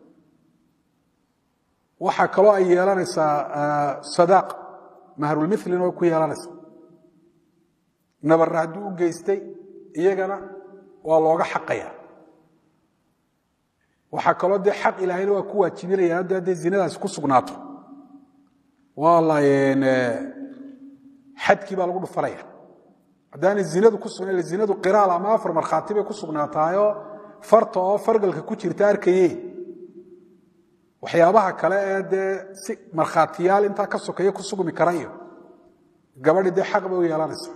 waxaa kaloo ay yeelanaysaa sadaaq mahrulmithlina way ku yeelanaysaa nabarra hadduu u geystay iyagana waa looga xaqaya waxaa kaloo dee xaq ilaahayna waa ku waajibinaya haddee zinadaasi ku sugnaato waa la xadkii baa lagu dhufanaya haddaanay zinadu ku sugnayn zinadu qiraal ama afar markhaati bay ku sugnaataayoo farta oo fargalka ku jirta arkaye waxyaabaha kale ee dee si markhaatiyaal intaa ka sokeeya ku sugmi kara iyo gabadhi dee xaq bay u yeelanaysaa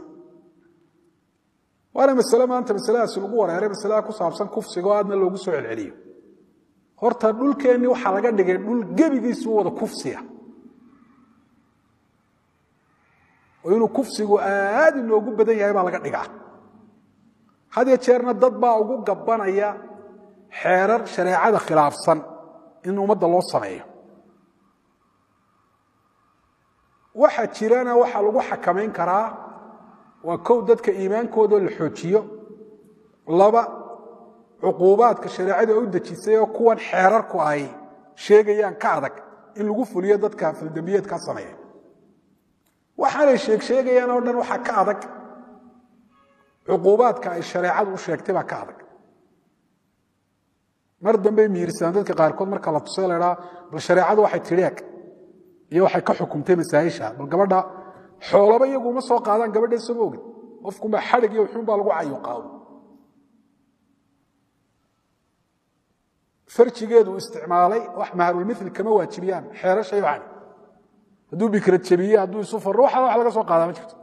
waana masale maanta masaladaasi lagu wareeray masalada ku saabsan kufsiga oo aadna loogu soo celceliyo horta dhulkeennii waxaa laga dhigay dhul gebigiisu wada kufsiya oo inuu kufsigu aad inoogu badan yahay baa laga dhigaa had iyo jeerna dad baa ugu gabbanaya xeerar shareecada khilaafsan in ummadda loo sameeyo waxa jirana waxa lagu xakamayn karaa waa kow dadka iimaankooda la xoojiyo laba cuquubaadka shareecada u dejisay oo kuwan xeerarku ay sheegayaan ka adag in lagu fuliyo dadka fildambiyeedka sameeya waxaanay sheegayaan oo dhan waxa ka adag cuquubaadka ay shareecadu u sheegtay baa ka adag mar dambe miirsan dadka qaarkood marka la tusay leeyahay bal shareecadu waxay tiriyeek iyo waxay ka xukumtay masaayisha bal gabadha xoolaba iyagu ma soo qaadaan gabadha soo oogid qofku ma xarig iyo wuxuu baa lagu cayuqaado waxaa kaloo dee xaq ilaahayna waa ku waajibinaya hadduu ninku gabadhii ka zinaysto kufsi kaga sinaystay iyaduna waa mag waa magteedii hadduu ifdaa ku sameeyey tusaale ahaan oo isu faruuray iyaduna waa mag dhammaystiran waxaa kaloo ay yeelanaysaa sadaaq mahrulmithlina way ku yeelanaysaa farjigeedu isticmaalay wax maharul mithl kama waajibiyaan xeerashay waxan haduu bikra jabiye haduu isu faro waxa laga soo qaadaa ma jirto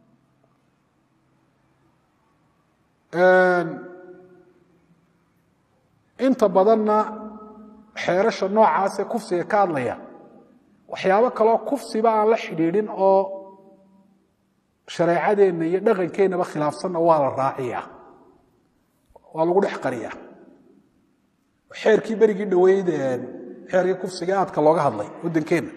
inta badanna xeerasha noocaas ee kufsiga ka hadlaya waxyaabo kale oo kufsiba aan la xidhiidhin oo shareecadeena iyo dhaqankeena khilaafsanna waa la raaciyaa waa lagu dhex qariyaa xeerkii berigii dhaweyd xeerkii kufsiga aadka looga hadlay wadankeena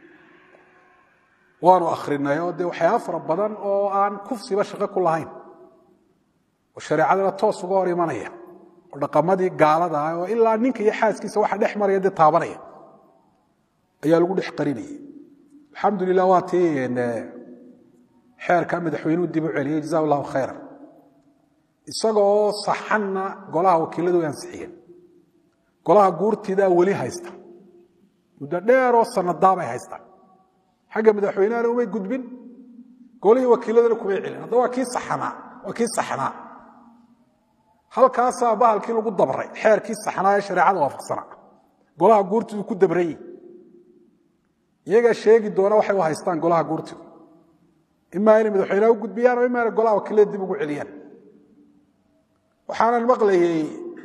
waanu akhrinay oo waxyaabo fara badan oo aan kufsiba shaqo ku lahayn oo shareecadana toos uga hor imanaya oo dhaqamadii gaalada ah oo ilaa ninka iyo xaaskiisa waxa dhex maraya dee taabanaya ayaa lagu dhex qarinayay alxamdulilah waa tii xeerka madaxweynuhu dib u celiyey jazaa allahu khayran isagoo saxanna golaha wakiiladu ansixiyeen golaha guurtidaa weli haysta muddo dheer oo sanadaabay haystaan xagga madaxweynahana umay gudbin golihii wakiiladana kumay celin hadda waa kii saxanaa halkaasaa bahalkii lagu dabray xeerkii saxnaa ee shareecada waafaqsanaa golaha guurtidu ku dabrayey iyagaa sheegi doona waxay u haystaan golaha guurtidu imaa inay madaxweynaha u gudbiyaan oo imaa inay golaha wakiilada dib ugu celiyaan waxaanan maqlayey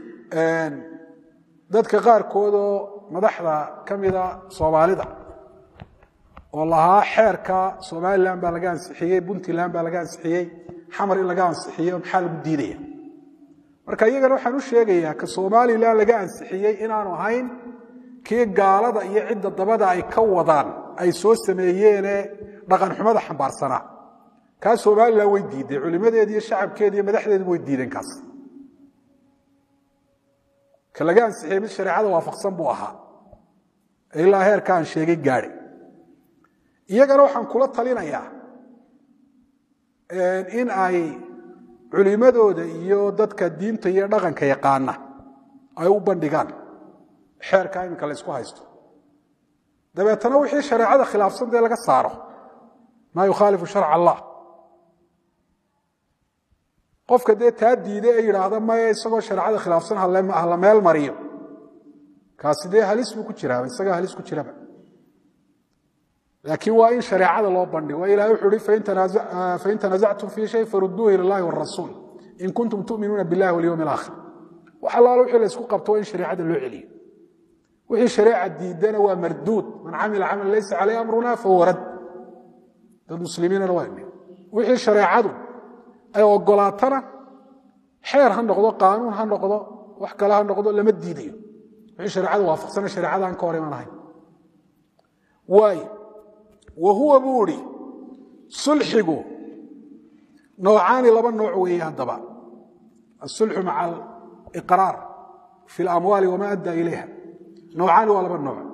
dadka qaarkood oo madaxda ka mida soomaalida oo lahaa xeerka somalilan baa laga ansixiyey puntland baa laga ansixiyey xamar in laga ansixiyey maxaa lagu diidaya marka iyagana waxaan u sheegayaa ka somalilan laga ansixiyey inaanu ahayn kii gaalada iyo cidda dabada ay ka wadaan ay soo sameeyeene dhaqan xumada xambaarsanaa kaa somalilan way diiday culimadeedi iyo shacabkeedi iyo madaxdeedu way diideen kaas ka laga ansixiyey mid shareecada waafaqsan buu ahaa ilaa heerka aan sheegay gaadhay iyagana waxaan kula talinayaa in ay culimadooda iyo dadka diinta iyo dhaqanka yaqaana ay u bandhigaan xeerka iminka la isku haysto dabeetana wixii shareecada khilaafsan dee laga saaro maa yukhaalifu sharca allah qofka dee taa diiday ee yidhaahda maya isagoo shareecada khilaafsan hala meel mariyo kaasi dee halis buu ku jiraaba isagaa halis ku jiraba laakiin waa in shareecada loo bandhigo ilahay wuxuu uhi fain tanazactum fii shay farudduuhu ila allahi warasuul in kuntum tu'minuuna billahi walyowmi alaakhir wax allaalo wixii la isku qabto waa in shareecada loo celiyo wixii shareeca diidana waa marduud man camila camalan laysa caleyh amruna fahuwa rad dad muslimiinana waa imi wixii shareecadu ay ogolaatana xeer ha noqdo qaanuun ha noqdo wax kale ha noqdo lama diidayo wixii shareecada waafaqsana shareecada aan ka hor iman ahayn waayo wahuwa buu ihi sulxigu noocaani laba nooc weeye haddaba asulxu maca aliqraar fi اlamwaali wama addaa ilayha noocaani waa laba nooc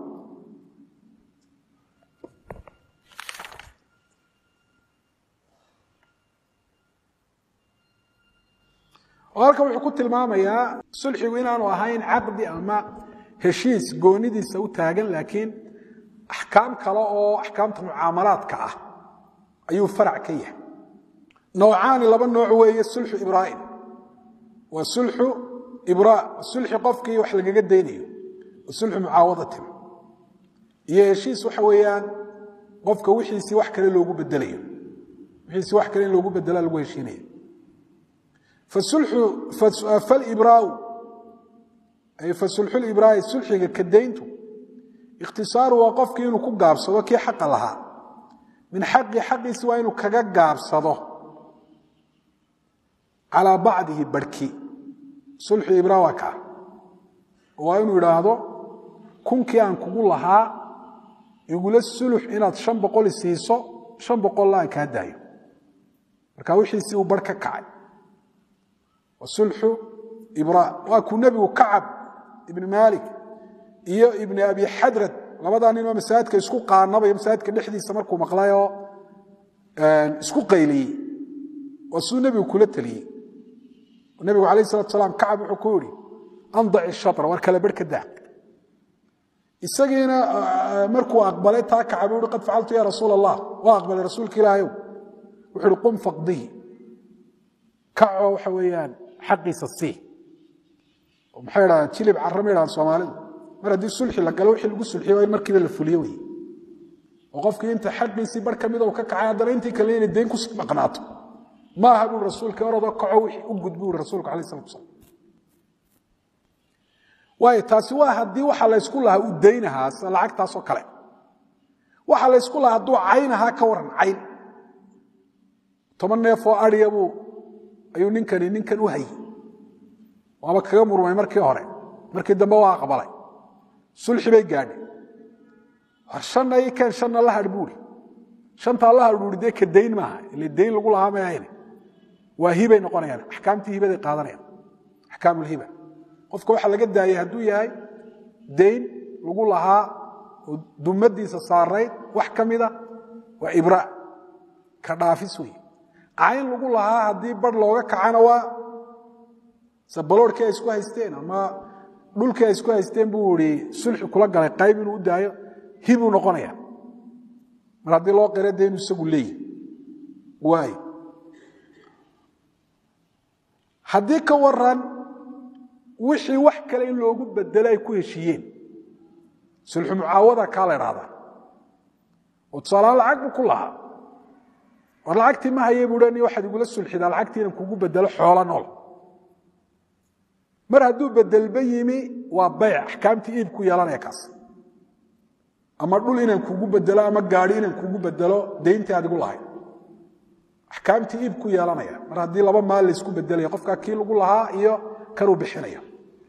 oo halkan wuxuu ku tilmaamayaa sulxigu inaanu ahayn caqdi ama heshiis goonidiisa u taagan laakiin axkaam kale oo axkaamta mucaamalaadka ah ayuu farac ka yahay noocaani laba nooc weeye sulxu ibraa'in waa sulxu ibraa sulxi qofkii wax lagaga daynayo wa sulxu mucaawadatin iyo heshiis waxa weeyaan qofka wixiisii wax kale loogu bedelayo wixiisii wax kale in loogu bedela lagu heshiinayo falibraau ay fasulxu libraa'i sulxiga kadayntu ikhtisaaru waa qofkii inuu ku gaabsado kii xaqa lahaa min xaqi xaqiisi waa inuu kaga gaabsado calaa bacdihi barhki sulxu ibraa waa kaa waa inuu idhaahdo kunkii aan kugu lahaa igula sulux inaad 500 siiso 500 aan kaa daayo marka wixiisii uu barh ka kacay waa sulxu ibraa waa kuu nebigu kacab ibn maalik iyo ibn abi xadrad labadaa nin oo masaajidka isku qaanabaya masaajidka dhexdiisa markuu maqlayoo isku qayliyey waa siduu nebigu kula taliyey nebigu calayh salatu salaam kacab wuxuu ku yidhi andaci shatra war kale barh ka daa isagiina markuu aqbalay taa kacab uhi qad facaltu ya rasuul allah waa aqbalay rasuulka ilaahayow wuxuu uhi qum faqdihi kacoo waxa weeyaan xaqiisa sii maxay yiraahdaan jilib carrama yiraahdaan Soomaalidu mar haddii sulxi la galo wixii lagu sulxiyo waa in markiiba la fuliyo weeye oo qofkii inta xaqiisii bar kamid oo ka kacay haddana intii kale inay deyn ku maqnaato ma aha buu rasuulka orada kaco wixii u gudbuu rasuulku calayhi salaatu wasalaam waayo taasi waa haddii waxa la isku lahaa u deynahaa lacagtaas oo kale waxa la isku lahaa hadduu caynahaa ka waran cayn 10 neef oo adhiya buu ayuu ninkan u hayay waaba kaga murmay markii hore markii dambe waa aqbalay sulxi bay gaadhay shan ay kan shan la hadbuuri shanta la hadbuuri de ka deyn maaha ilaa deyn lagu lahaa ma yahay waa hibay noqonayaan ahkaamtii hibada qaadanayaan ahkaamul hiba qofka waxa laga daayay haduu yahay deyn lagu lahaa dumadiisa saaray wax kamida waa ibra ka dhaafis weey ayn lagu lahaa hadii bar looga kacana waa sabaloorkii ay isku haysteen ama dhulkii ay isku haysteen buu wari sulxi kula galay qayb inuu u daayo hibu noqonaya mar hadii loo qiro deyn isagu leeyahay waay hadii ka waran wixii wax kale in loogu bedelay ku heshiiyeen sulxu muaawada ka la yiraahdaa oo salaal lacag ku lahaa war lacagtii ma hayay buudani waxa igula sulxida lacagtii in kugu bedelo xoolo nool mar hadduu bedel bayimi waa bay' ahkaamtii iib ku yeelanaya kaas ama dhul inaan kugu bedelo ama gaari inaan kugu bedelo deynta adigu lahayd ahkaamtii iib ku yeelanaya mar haddii laba maal la isku bedelayo qofka kii lagu lahaa iyo kanu bixinaya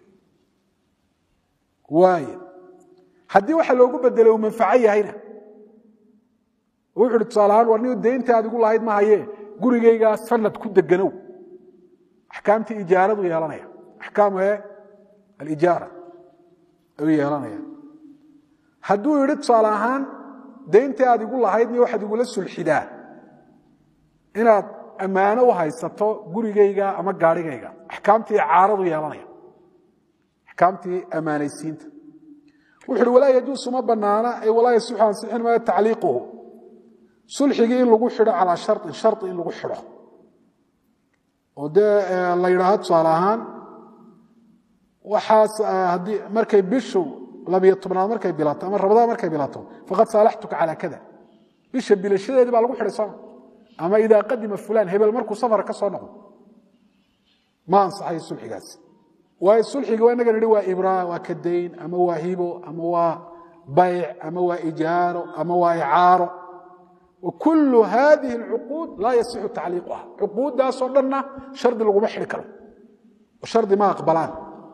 waaye haddii waxa loogu bedelo manfaco yahayna wuxuu tusaalaan warniyo deynta adigu lahayd ma haye gurigeyga sanad ku deganow ahkaamtii ijaaradu yeelanaya ahkaamee al-ijaara ay yeelanaya hadduu yiri tusaalaan deynta adigu lahayd iyo waxa igula sulxidaa inaad amaano u haysato gurigeyga ama gaarigeyga ahkaamtii caaradu yeelanaya ahkaamtii amaanaysiinta wuxuu walaa yajuus ma banaana ay walaa subhanahu sixin ma tacliiquhu sulxigi in lagu xiro ala shart in lagu xiro oo la yiraahdo salahan waxaas hadii markay bishu 12 markay bilaato ama rabada markay bilaato faqad salaxtuka ala kada bisha bilashadeeda baa lagu xirisan ama ida qadima fulan hebel markuu safar ka soo noqdo ma ansaxay sulxigaas waa sulxiga waa naga waa ibraa waa kadeyn ama waa hibo ama waa bay' ama waa ijaaro ama waa icaaro وكل هذه العقود لا يصح تعليقها عقود دا صدرنا شرط لغو خري كرو وشرط ما اقبلان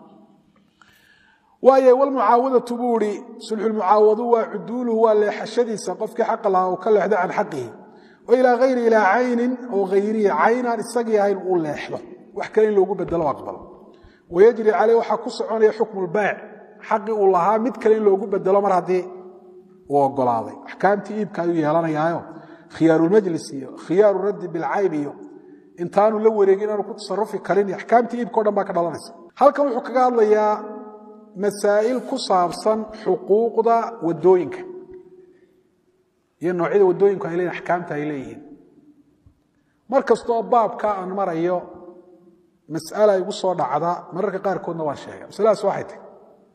وايه والمعاوضه تبوري صلح المعاوضه وعدوله ولا حشديسا قفك حق لها وكلخد عن حقه والى غير الى عين او غيره عين اسقي هي او لخدو wax kale loogu bedelo aqbal ويجري عليه waxa ku soconaya xukm al-bay' xaqi uu lahaa mid kale loogu bedelo mar hadii oo ogolaaday ahkaamtii iibka ayuu yeelanayaayo خيار المجلس خيار الرد بالعيب intaanu la wareegin aanu ku tasarrufi karin ahkaamtii iibka dhan ba ka dhalanaysa halkan wuxuu kaga hadlayaa masaa'il ku saabsan xuquuqda wadooyinka iyo noocyada wadooyinku ay leeyihiin ahkaamta ay leeyihiin markastoo baabka aan marayo mas'ala igu soo dhacda mararka qaar koodna waan sheegay mas'alaas waxay tahay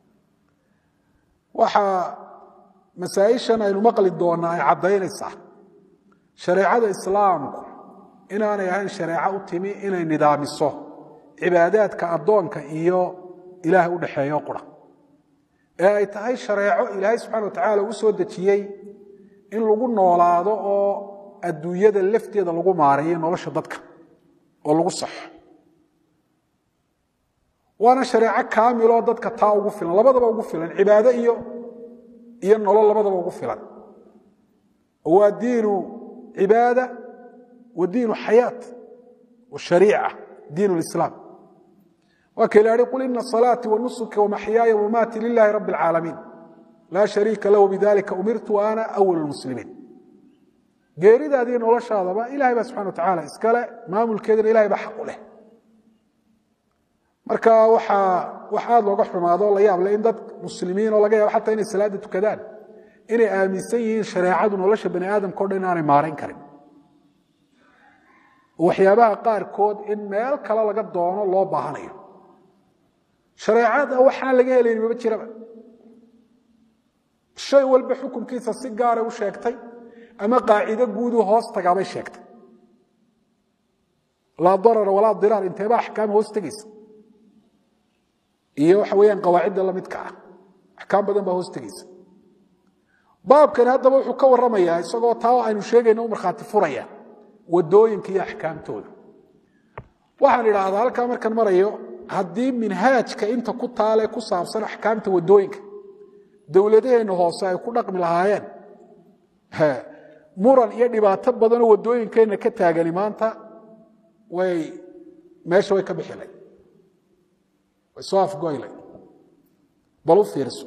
waxa masaa'ishan aynu maqli doonaa ay cadeynaysaa shariicada islaamku inaanay ahayn shariico u timi inay nidaamiso cibaadaadka adoonka iyo ilaahay u dhaxeeyo qura ee ay tahay shariico ilaahay subhanahu wa ta'ala uu soo dajiyay in lagu noolaado oo adduunyada lafteeda lagu maareeyo nolosha dadka oo lagu saxo waana shariico kaamil oo dadka taa ugu filan labadaba ugu filan cibaado iyo nolol labadaba ugu filan waa diinu عبادة ودين حياة والشريعة دين الإسلام وكلا يقول إن الصلاة والنسك ومحياي ومماتي لله رب العالمين لا شريك له بذلك أمرت وأنا أول المسلمين غير ذا دين ولا شاذبا إلهي سبحانه وتعالى إسكاله ما ملك إلهي بحق له marka waxa looga xumaado la yaab leh in dad muslimiin oo laga yaabo xataa inay salaada tukadaan inay aaminsan yihiin shariicadu nolosha bani aadamka oo dhan aanay maareyn karin waxyaabaha qaar kood in meel kale laga doono loo baahanayo shareecada waxaan laga helayn ma jiraba shay walba xukunkiisa si gaar ah u sheegtay ama qaacido guud oo hoos tagaabay sheegtay la darar wala dirar intaba ahkaam hoos tagaysa iyo waxa weeyaan qawaacida la midka ah ahkaam badan baa hoos tagaysa baabkan hadaba wuxuu ka waramayaa isagoo taa aynu sheegayno marxaati furaya wadooyinka iyo ahkaamtooda waxaan iraahdaa halka markan marayo haddii minhaajka inta ku taale ku saabsan ahkaamta wadooyinka dawladeena hoose ay ku dhaqmi lahaayeen muran iyo dhibaato badan oo wadooyinkeena ka taagan maanta way meesha way ka bixilay way soo afgoylay balu fiirso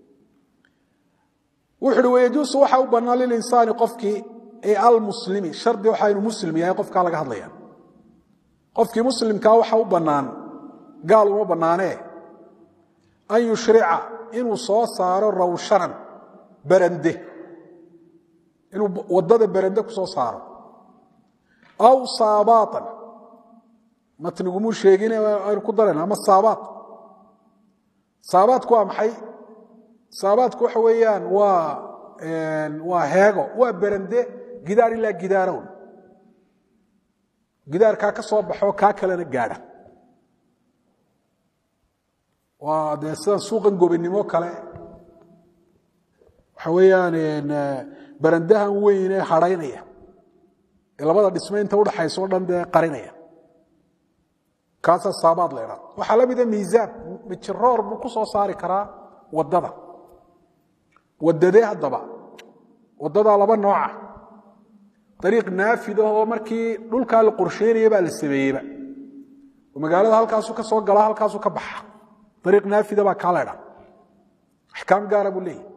wuxuu weeyajuus waxa u banaan lil insaani qofkii ay al muslimi shardi waxa inuu muslim yahay qofka laga hadlaya qofkii muslimka waxa u banaan gaal uma banaanee an yushri'a inuu soo saaro rawshanan barande inuu wadada barande ku soo saaro aw saabatan matnigu mu sheegin ay ku dareen ama saabaadku waa maxay saabaadku waxa weeyaan waa heego waa barande gidaar ila gidaarow gidaarka ka soo baxo ka kalena gaadha waa deesan suuqan goobnimo kale waxa weeyaan barandahan weyn ee haraynaya labada dhismeynta u dhaxayso dhan qarinaya kaasa saabaad leeyahay waxa la mid ah miisaan mijiroor buu ku soo saari karaa wadada wadada hadaba wadada laba nooca طريق نافذ oo markii dhulka la qorsheeyay baa la sameeyay magaalada halkaas uu ka soo galaa halkaas uu ka baxa طريق نافذ baa kala dha احكام gaar buu leeyahay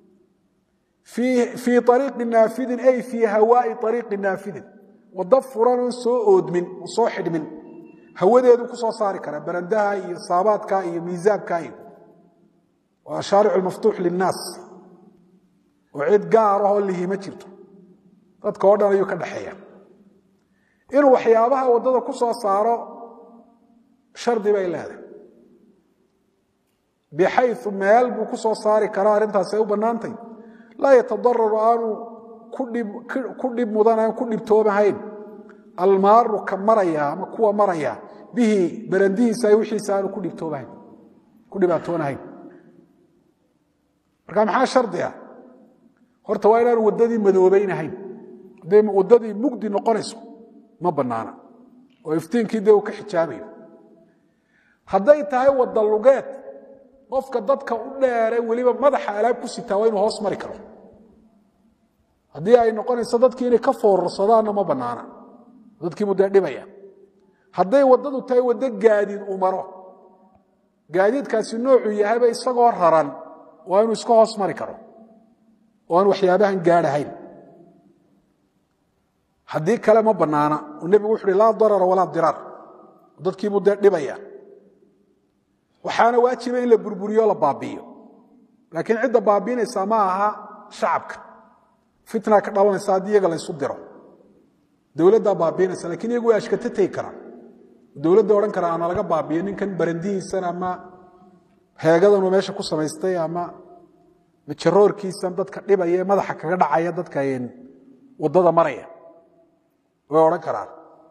في طريق نافذ اي في هواء طريق نافذ وضفرن soo oodmin soo xidmin hawadeedu ku soo saari kara barandaha iyo saabaadka iyo miisaabka iyo waa shaaric maftuux lilnaas وعيد gaar ah oo lihima jirto dadka oo dhan ayuu ka dhaxeeyaa inuu waxyaabaha wadada ku soo saaro shardi bay leedahay bixayth meel buu ku soo saari karaa arintaas ay u banaantay la yatadarrar aanu ku dhib mudan ku dhibtoobahayn almaaru kamaraya ama kuwa maraya bihi barandihiisa ay wixiisa aanu ku dhibtoobahayn ku dhibaatoonahayn marka maxaa shardi ah horta waa inaan wadadii madoobaynahayn deema wadadii mugdi noqonayso ma banaana oo iftiinkii uu ka xijaabayo haday tahay wada lugeed qofka dadka u dheeray waliba madaxa alaab ku sitaa waa inuu hoos mari karo hadii ay noqonayso dadkii inay ka foorsadaan ma banaana dadkii muddo dhibaya haday wadadu tahay wada gaadiid u maro gaadiidkaasi noocu yahay isagoo raran waa inuu iska hoos mari karo oo aan waxyaabahan gaarahayn hadii kale ma banaana nabigu wuxuu la darar wala dirar dadkii muddo dhibaya waxaana waajib in la burburiyo la baabiyo laakiin cid baabinaysa ma aha shacabka fitna ka dhalanaysa hadii iyaga la isu diro dawladda baabinaysa laakiin iyagu way ashkata tay karaan dawladda oran kara ana laga baabiyo ninkan barandihiisana ama heegadan meesha ku samaystay ama mijiroorkiisan dadka dhibaya madaxa kaga dhacaya dadka wadada maraya way oran karaan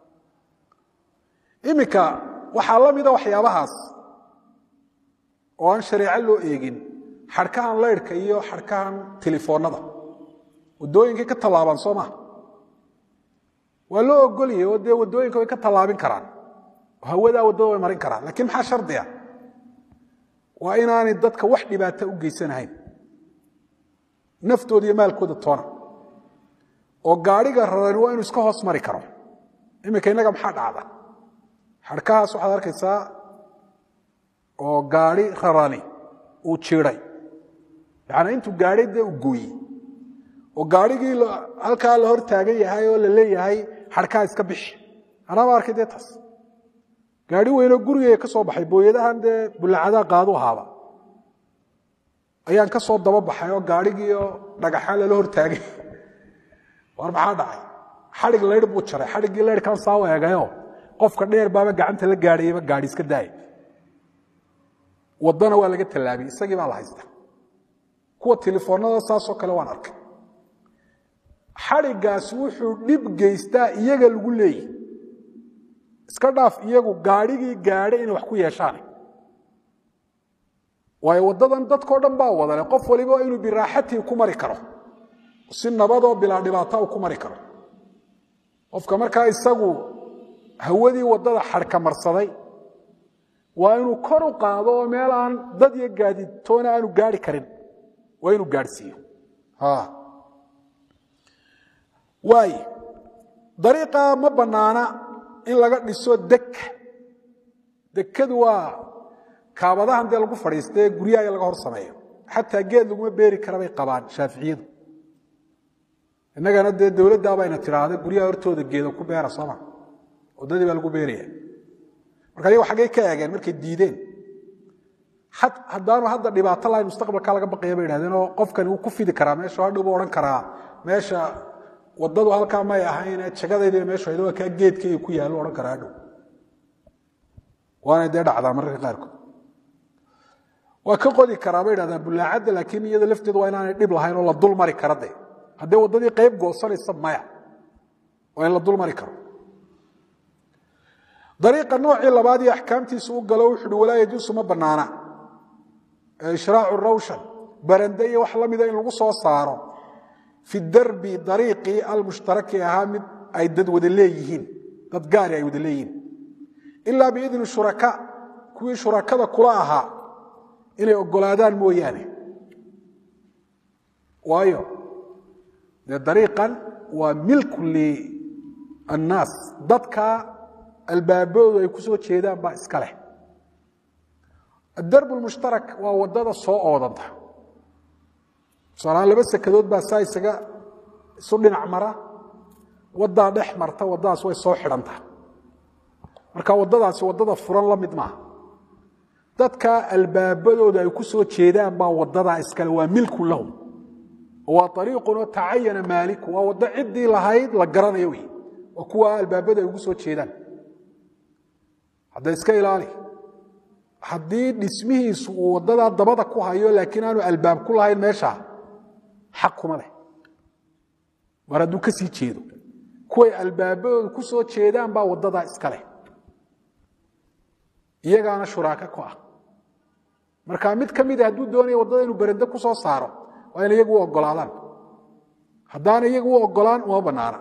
imika waxa la mid ah waxyaabahaas oo aan shariico loo eegin xarkahan leerka iyo xarkahan telefoonada wadooyinka ka talaaban Soomaa waa loo ogoliyay wadooyinka way ka talaabin karaan hawada wadada way marin karaan laakiin maxaa shardi ah waa inaanay dadka wax dhibaato u geysanayn naftooda iyo maalkooda toona oo gaariga raran waa inuu iska hoos mari karo imika inaga maxaa dhacda xarkahaas waxaad arkaysaa oo gaari rarani uu jiray yaani intuu gaarida u gooyay oo gaarigii halka la hor taagan yahay oo la leeyahay xarkaa iska bixi ana arkay deetas gaari weyn oo guriga ka soo baxay booyadahan bulacada qaado haaba ayaan ka soo daba baxay oo gaarigii oo dhagaxan la hor taagay war maxaa dhacay xarig leer buu jaray xarigii leer kan saaw eegayo qofka dheer baaba gacanta la gaariyay gaari iska daay wadana waa laga talaabay isagii baa la haysta kuwa telefoonada saasoo kale waan arkay xarigaas wuxuu dib geystaa iyaga lagu leeyahay iska dhaaf iyagu gaarigii gaadhay inay wax ku yeeshaan waayo wadadan dadkoo dhan baa wadale qof waliba inuu biraaxatii ku mari karo si nabadoo bilaa dhibaato ku mari karo qofka markaa isagu hawadii wadada xarka marsaday waa inuu kor u qaado oo meel aan dad iyo gaaditoona aanu gaari karin waa inuu gaadhsiiyo waay dariiqa ma bannaana in laga dhiso dekadu waa kaabadahan dee lagu fadhiistay guryaha laga hor sameeyo xataa geed laguma beeri kara bay qabaan shaaficiyadu innagana dee dowladdaa bayna tidhaahda guryaha hortooda geeda ku beera sooma waddadii baa lagu beeraya marka ayagu xaggay ka eegeen markay diideen haddaanu hadda dhibaato lahayn mustaqbalka laga baqaya bay idhahdeen oo qofkani wuu ku fidi karaa meesha hadhow buu odhan karaa meesha waddadu halkaa may ahayn jagadayda meeshu haydo waa kaa geedkayga ku yaallo odhan karaa hadhow waanay dee dhacdaa mararka qaarkood waa ka qodi karaa bay idhahdaan bullaacadda laakiin iyada lafteedu waa inaanay dhib lahayn oo la dul mari kara de haddee waddadii qayb goosanaysa maya waa in la dul mari karo dariiqa noocii labaad iyo axkaamtiisu u galo wuxuu uhi walaa yajuusu ma bannaana ishraacu rawshan barande iyo wax la mida in lagu soo saaro fi darbi dariiqii almushtaraki ahaa mid ay dad wada leeyihiin dad gaari ay wada leeyihiin ilaa biidni shuraka kuwii shurakada kula ahaa inay ogolaadaan mooyaane waayo dee dariiqan waa milku liannaas dadka albaaboodu ay ku soo jeedaan baa iska leh adarb lmushtarak waa waddada soo oodanta tusaalahaan laba sekadood baa saa isaga isu dhinac mara waddaa dhex marta waddadaas way soo xidhantaa marka waddadaasi waddada furan la mid maaha dadka albaabadooda ay ku soo jeedaan baa waddadaa iskale waa milku lahum waa ariiqun oo tacayana maaliku waa waddo ciddii lahayd la garanayo wey waa kuwa albaabada ay ugu soo jeedaan hadda iska ilaali haddii dhismihiisu uu waddadaa dabada ku hayo laakiin aanu albaab ku lahayn meesha xaq kuma leh mar hadduu ka sii jeedo kuway albaabadooda ku soo jeedaan baa waddadaa iska leh iyagaana shuraaka ku ah marka mid ka mida hadduu doonaya waddada inuu berende ku soo saaro waa in iyagu u oggolaadaan haddaana iyagu u oggolaan uma bannaana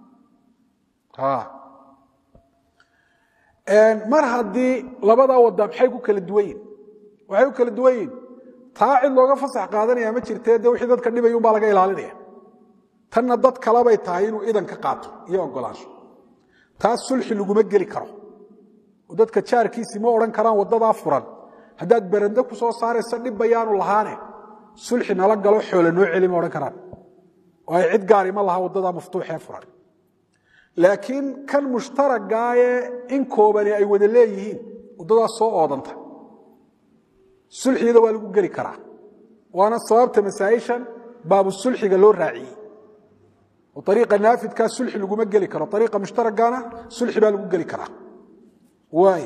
mar haddii labadaa wadda maxay ku kala duwan yihin waxay ku kala duwan yihin taa cid looga fasax qaadanaya ma jirtee dee wixii dadka dhibay unbaa laga ilaalinaya tanna dad kalebay tahay inuu idan ka qaato iyo oggolaansho taas sulxi laguma geli karo oo dadka jaarkiisii ma odhan karaan waddadaa furan haddaad berende ku soo saaraysa dhib bayaanu lahaane sulxi nala galo xoole noo celi ma odhan karaan waayo cid gaari ma laha waddadaa maftuuxee furan laakiin kan mushtaragaaye in koobani ay wada leeyihiin waddadaas soo oodanta sulxiyada waa lagu geli karaa waana sababta masaa'ishan baabu sulxiga loo raaciyey oo ariiqa naafidkaa sulxi laguma geli karo ariiqa mushtaragaana sulxi baa lagu geli karaa waay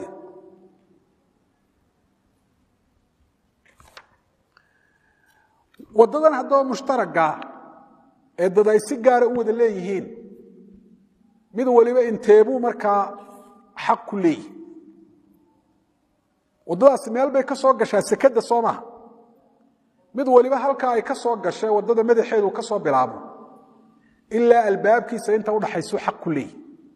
waddadan haddaba mushtaraga ee dad ay si gaara u wada leeyihiin mid waliba inteebuu markaa xaq ku leeyihi waddadaasi meel bay ka soo gashaa sekadda soo maha mid waliba halkaa ay ka soo gashay waddada madaxeedu ka soo bilaabo ilaa albaabkiisa inta udhaxaysuu xaq ku leeyihi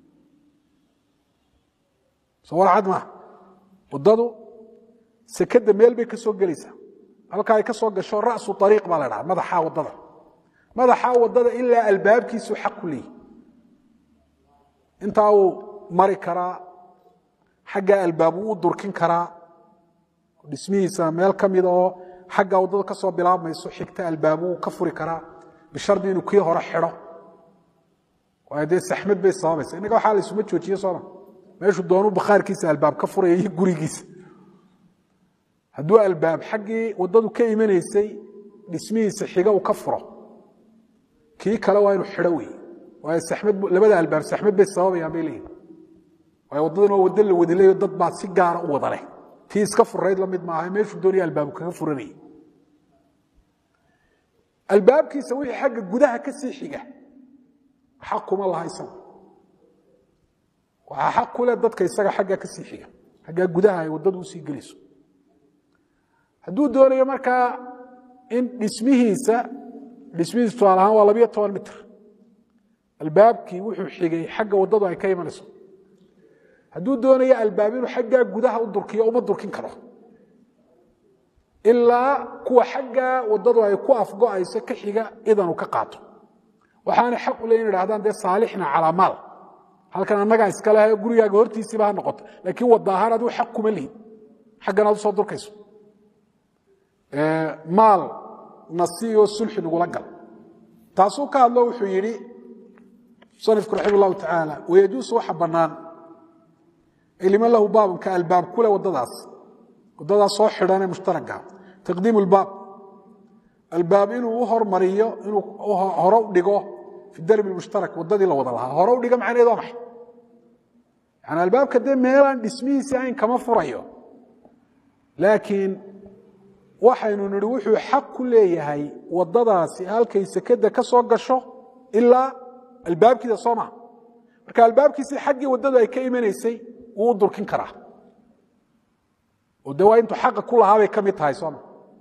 soo warcad maaha waddadu sekadda meel bay ka soo gelaysaa halkaa ay ka soo gasho ra'su ariiq baa la dhaha madaxaa waddada ilaa albaabkiisuu xaq ku leeyihi intaa uu mari karaa xaggaa albaab uu u durkin karaa dhismihiisa meel ka mida oo xaggaa waddada ka soo bilaabmayso xigta albaab uu ka furi karaa bishardi inuu kii hore xidho waayo dee saxmad bay sababaysa innaga waxaa la isuma joojiye sooma meeshuu doonuu bakhaarkiisa albaab ka furaya iyo gurigiisa hadduu albaab xaggii waddadu ka imanaysay dhismihiisa xiga uu ka furo kii kale waa inuu xidho wey waayo labada albaab saxmad bay sababayaan bay leeyihin waayo waddadan waa waddo la wada leeyo dad baa si gaara u wada leh kii iska furayd la mid maaha meeshuu doonaya albaabku kaga furanayay albaabkiisa wixii xagga gudaha ka sii xiga xaq kuma laha isagu waxaa xaq ku leh dadka isaga xagga ka sii xiga xagga gudaha ay waddadu usii gelayso hadduu doonayo markaa in dhismihiisa tusaale ahaan waa 12 mitir albaabkii wuxuu xigay xagga waddadu ay ka imanayso hadduu doonayo albaab inuu xaggaa gudaha u durkiyo uma durkin karo ilaa kuwa xaggaa waddadu ay ku afgo'ayso ka xiga idan uu ka qaato waxaana xaq u leeyihin idhahdaan dee saalixna calaa maal halkan annagaa iska lehe gurigaaga hortiisiiba ha noqoto laakiin wadda ahaan adigu xaq kuma lihid xaggan aad u soo durkayso maal nasiyo sulxi nagula gal taasuu ka hadlo wuxuu yidhi musanifku raximah allahu tacaala wayajuusu waxa bannaan liman lahu baabun ka albaab kule waddadaas soo xidhanee mushtaragga taqdiimu albaab albaab inuu u hormariyo inuu hore u dhigo fi darbi mushtarak waddadii la wada lahaa hore u dhiga macnaheedu waa maxay yani albaabka dee meelaan dhismihiisii ayn kama furayo laakiin waxaynu nidhi wuxuu xaq ku leeyahay waddadaasi halkay sekada ka soo gasho ilaa albaabkiisa soo maha marka albaabkiisii xaggii waddadu ay ka imanaysay wuu u durkin karaa oo de waa intuu xaqa ku lahaa bay ka mid tahay sooma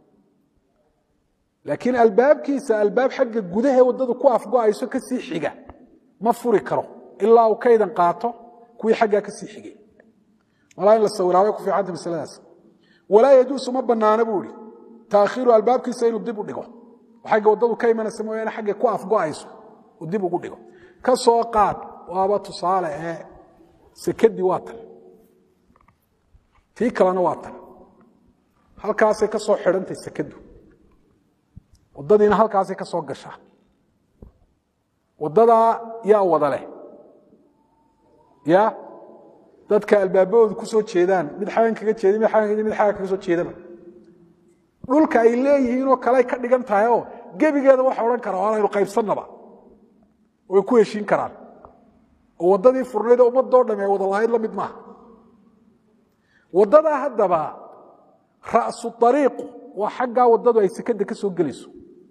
laakiin albaabkiisa albaab xagga gudahe waddadu ku afgo'ayso ka sii xiga ma furi karo ilaa uu kaydan qaato kuwii xaggaa ka sii xigay walaa in la sawiraabay ku fiicanta masaladaas walaa yajuusu ma bannaana buu ihi taakhiiru albaabkiisa inuu dib u dhigo xagga waddadu ka imanaysa mooyaane xagga ku afgo'ayso uu dib ugu dhigo ka soo qaad waaba tusaale ee sekadii waa tan tii kalena waa tan halkaasay ka soo xidhantay sekadu waddadiina halkaasay ka soo gashaa waddadaa yaa wada leh ya dadka albaabahoodu ku soo jeedaan mid xagan kaga jeeda mid xagan kaga soo jeedaba dhulka ay leeyihiinoo kale ka dhigan tahay oo gebigeeda waxa odhan kara waa aynu qaybsannaba way ku heshiin karaan oo waddadii furnayd oo ummadoo dhamme ay wada lahayd la mid maaha waddadaa haddaba ra'su ariiqu waa xaggaa waddadu ay sekada ka soo gelayso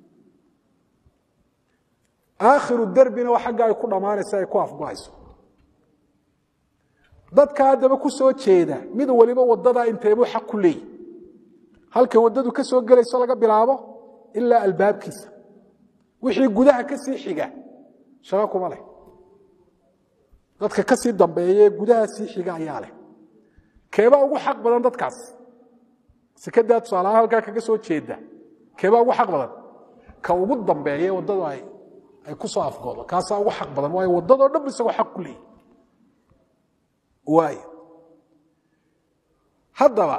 aakhiru darbina waa xaggaa ay ku dhammaanaysa ay ku afgo'ayso dadka haddaba ku soo jeeda mid waliba waddadaa inteebuu xaq ku leeyi halkay waddadu ka soo gelayso laga bilaabo ilaa albaabkiisa wixii gudaha ka sii xiga shaqo kuma leh dadka ka sii dambeeye gudaha sii xiga ayaa leh keebaa ugu xaq badan dadkaas sekadaa tusaalahaan halkaa kaga soo jeeda keebaa ugu xaq badan ka ugu dambeeye waddadu ay ku soo afgoodo kaasaa ugu xaq badan waayo waddadoo dhan isagoo xaq ku leeyi waayo haddaba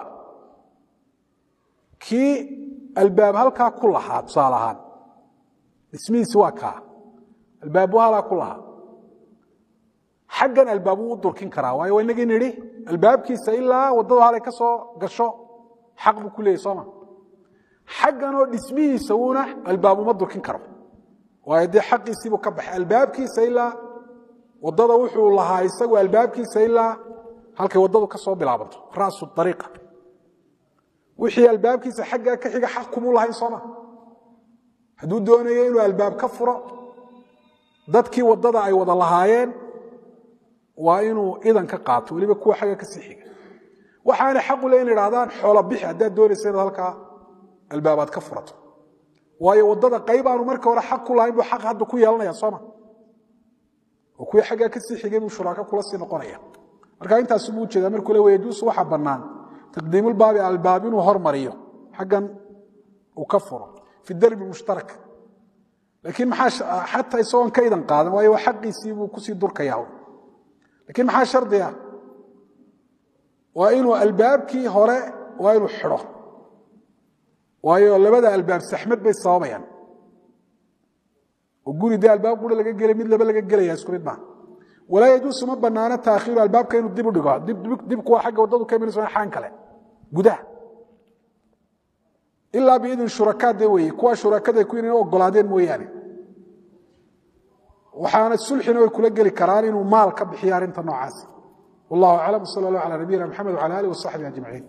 kii albaab halkaa ku lahaa tusaale ahaan dhismihiisi waa kaa albaabu halkaa ku lahaa xaggan albaab wuu u durkin karaa waayo waa inagii nidhi albaabkiisa ilaa waddadu halay ka soo gasho xaq buu ku leeyahy sooma xagganoo dhismihiisa uuna albaab uma durkin karo waayo dee xaqiisiibuu ka baxay albaabkiisa ilaa waddada wuxuu lahaa isagu albaabkiisa ilaa halkay waddadu ka soo bilaabanto ra'su ariiqa wixii albaabkiisa xaggaa ka xiga xaq kumuu lahayn sooma hadduu doonayo inuu albaab ka furo dadkii waddada ay wada lahaayeen waa inuu idan ka qaato weliba kuwa xagga ka sii xiga waxaana xaqu le in idhahdaan xoolo bixi haddaad doonaysa inaad halkaa albaabaad ka furato waayo waddada qayb aanu marka hore xaq ku lahayn buu xaq hadda ku yeelanaya sooma oo kuwii xaggaa ka sii xigay buu shuraako kula sii noqonaya marka intaasu buu ujeedaa markuu le wayajuusu waxa bannaan taqdiimulbaabi albaab inuu hormariyo xaggan uu ka furo fi darbi mushtarak laakiin maxaa xataa isagoon ka idan qaadan waayo waa xaqiisii buu kusii durkayaa laakiin maxaa shardi ah waa inuu albaabkii hore waa inuu xidho waayo labada albaab saxmad bay sababayaan oo guri dee albaab qura laga gelay mid laba laga gelaya isku mid maaha walaa yajuusu ma bannaano taakhiiru albaabka inuu dib u dhigo dibku waa xagga waddadu ka imanayso xaan kale gudaha ilaa biidin shurakaade weeye kuwa shurakada ku inay ogolaadeen mooyaane waxaana sulxina way kula geli karaan inuu maal ka bixiyo arrinta noocaas wallahu aclam sala allah calaa nabiyina maxamed wacala aalihi wasaxbihi ajmaciin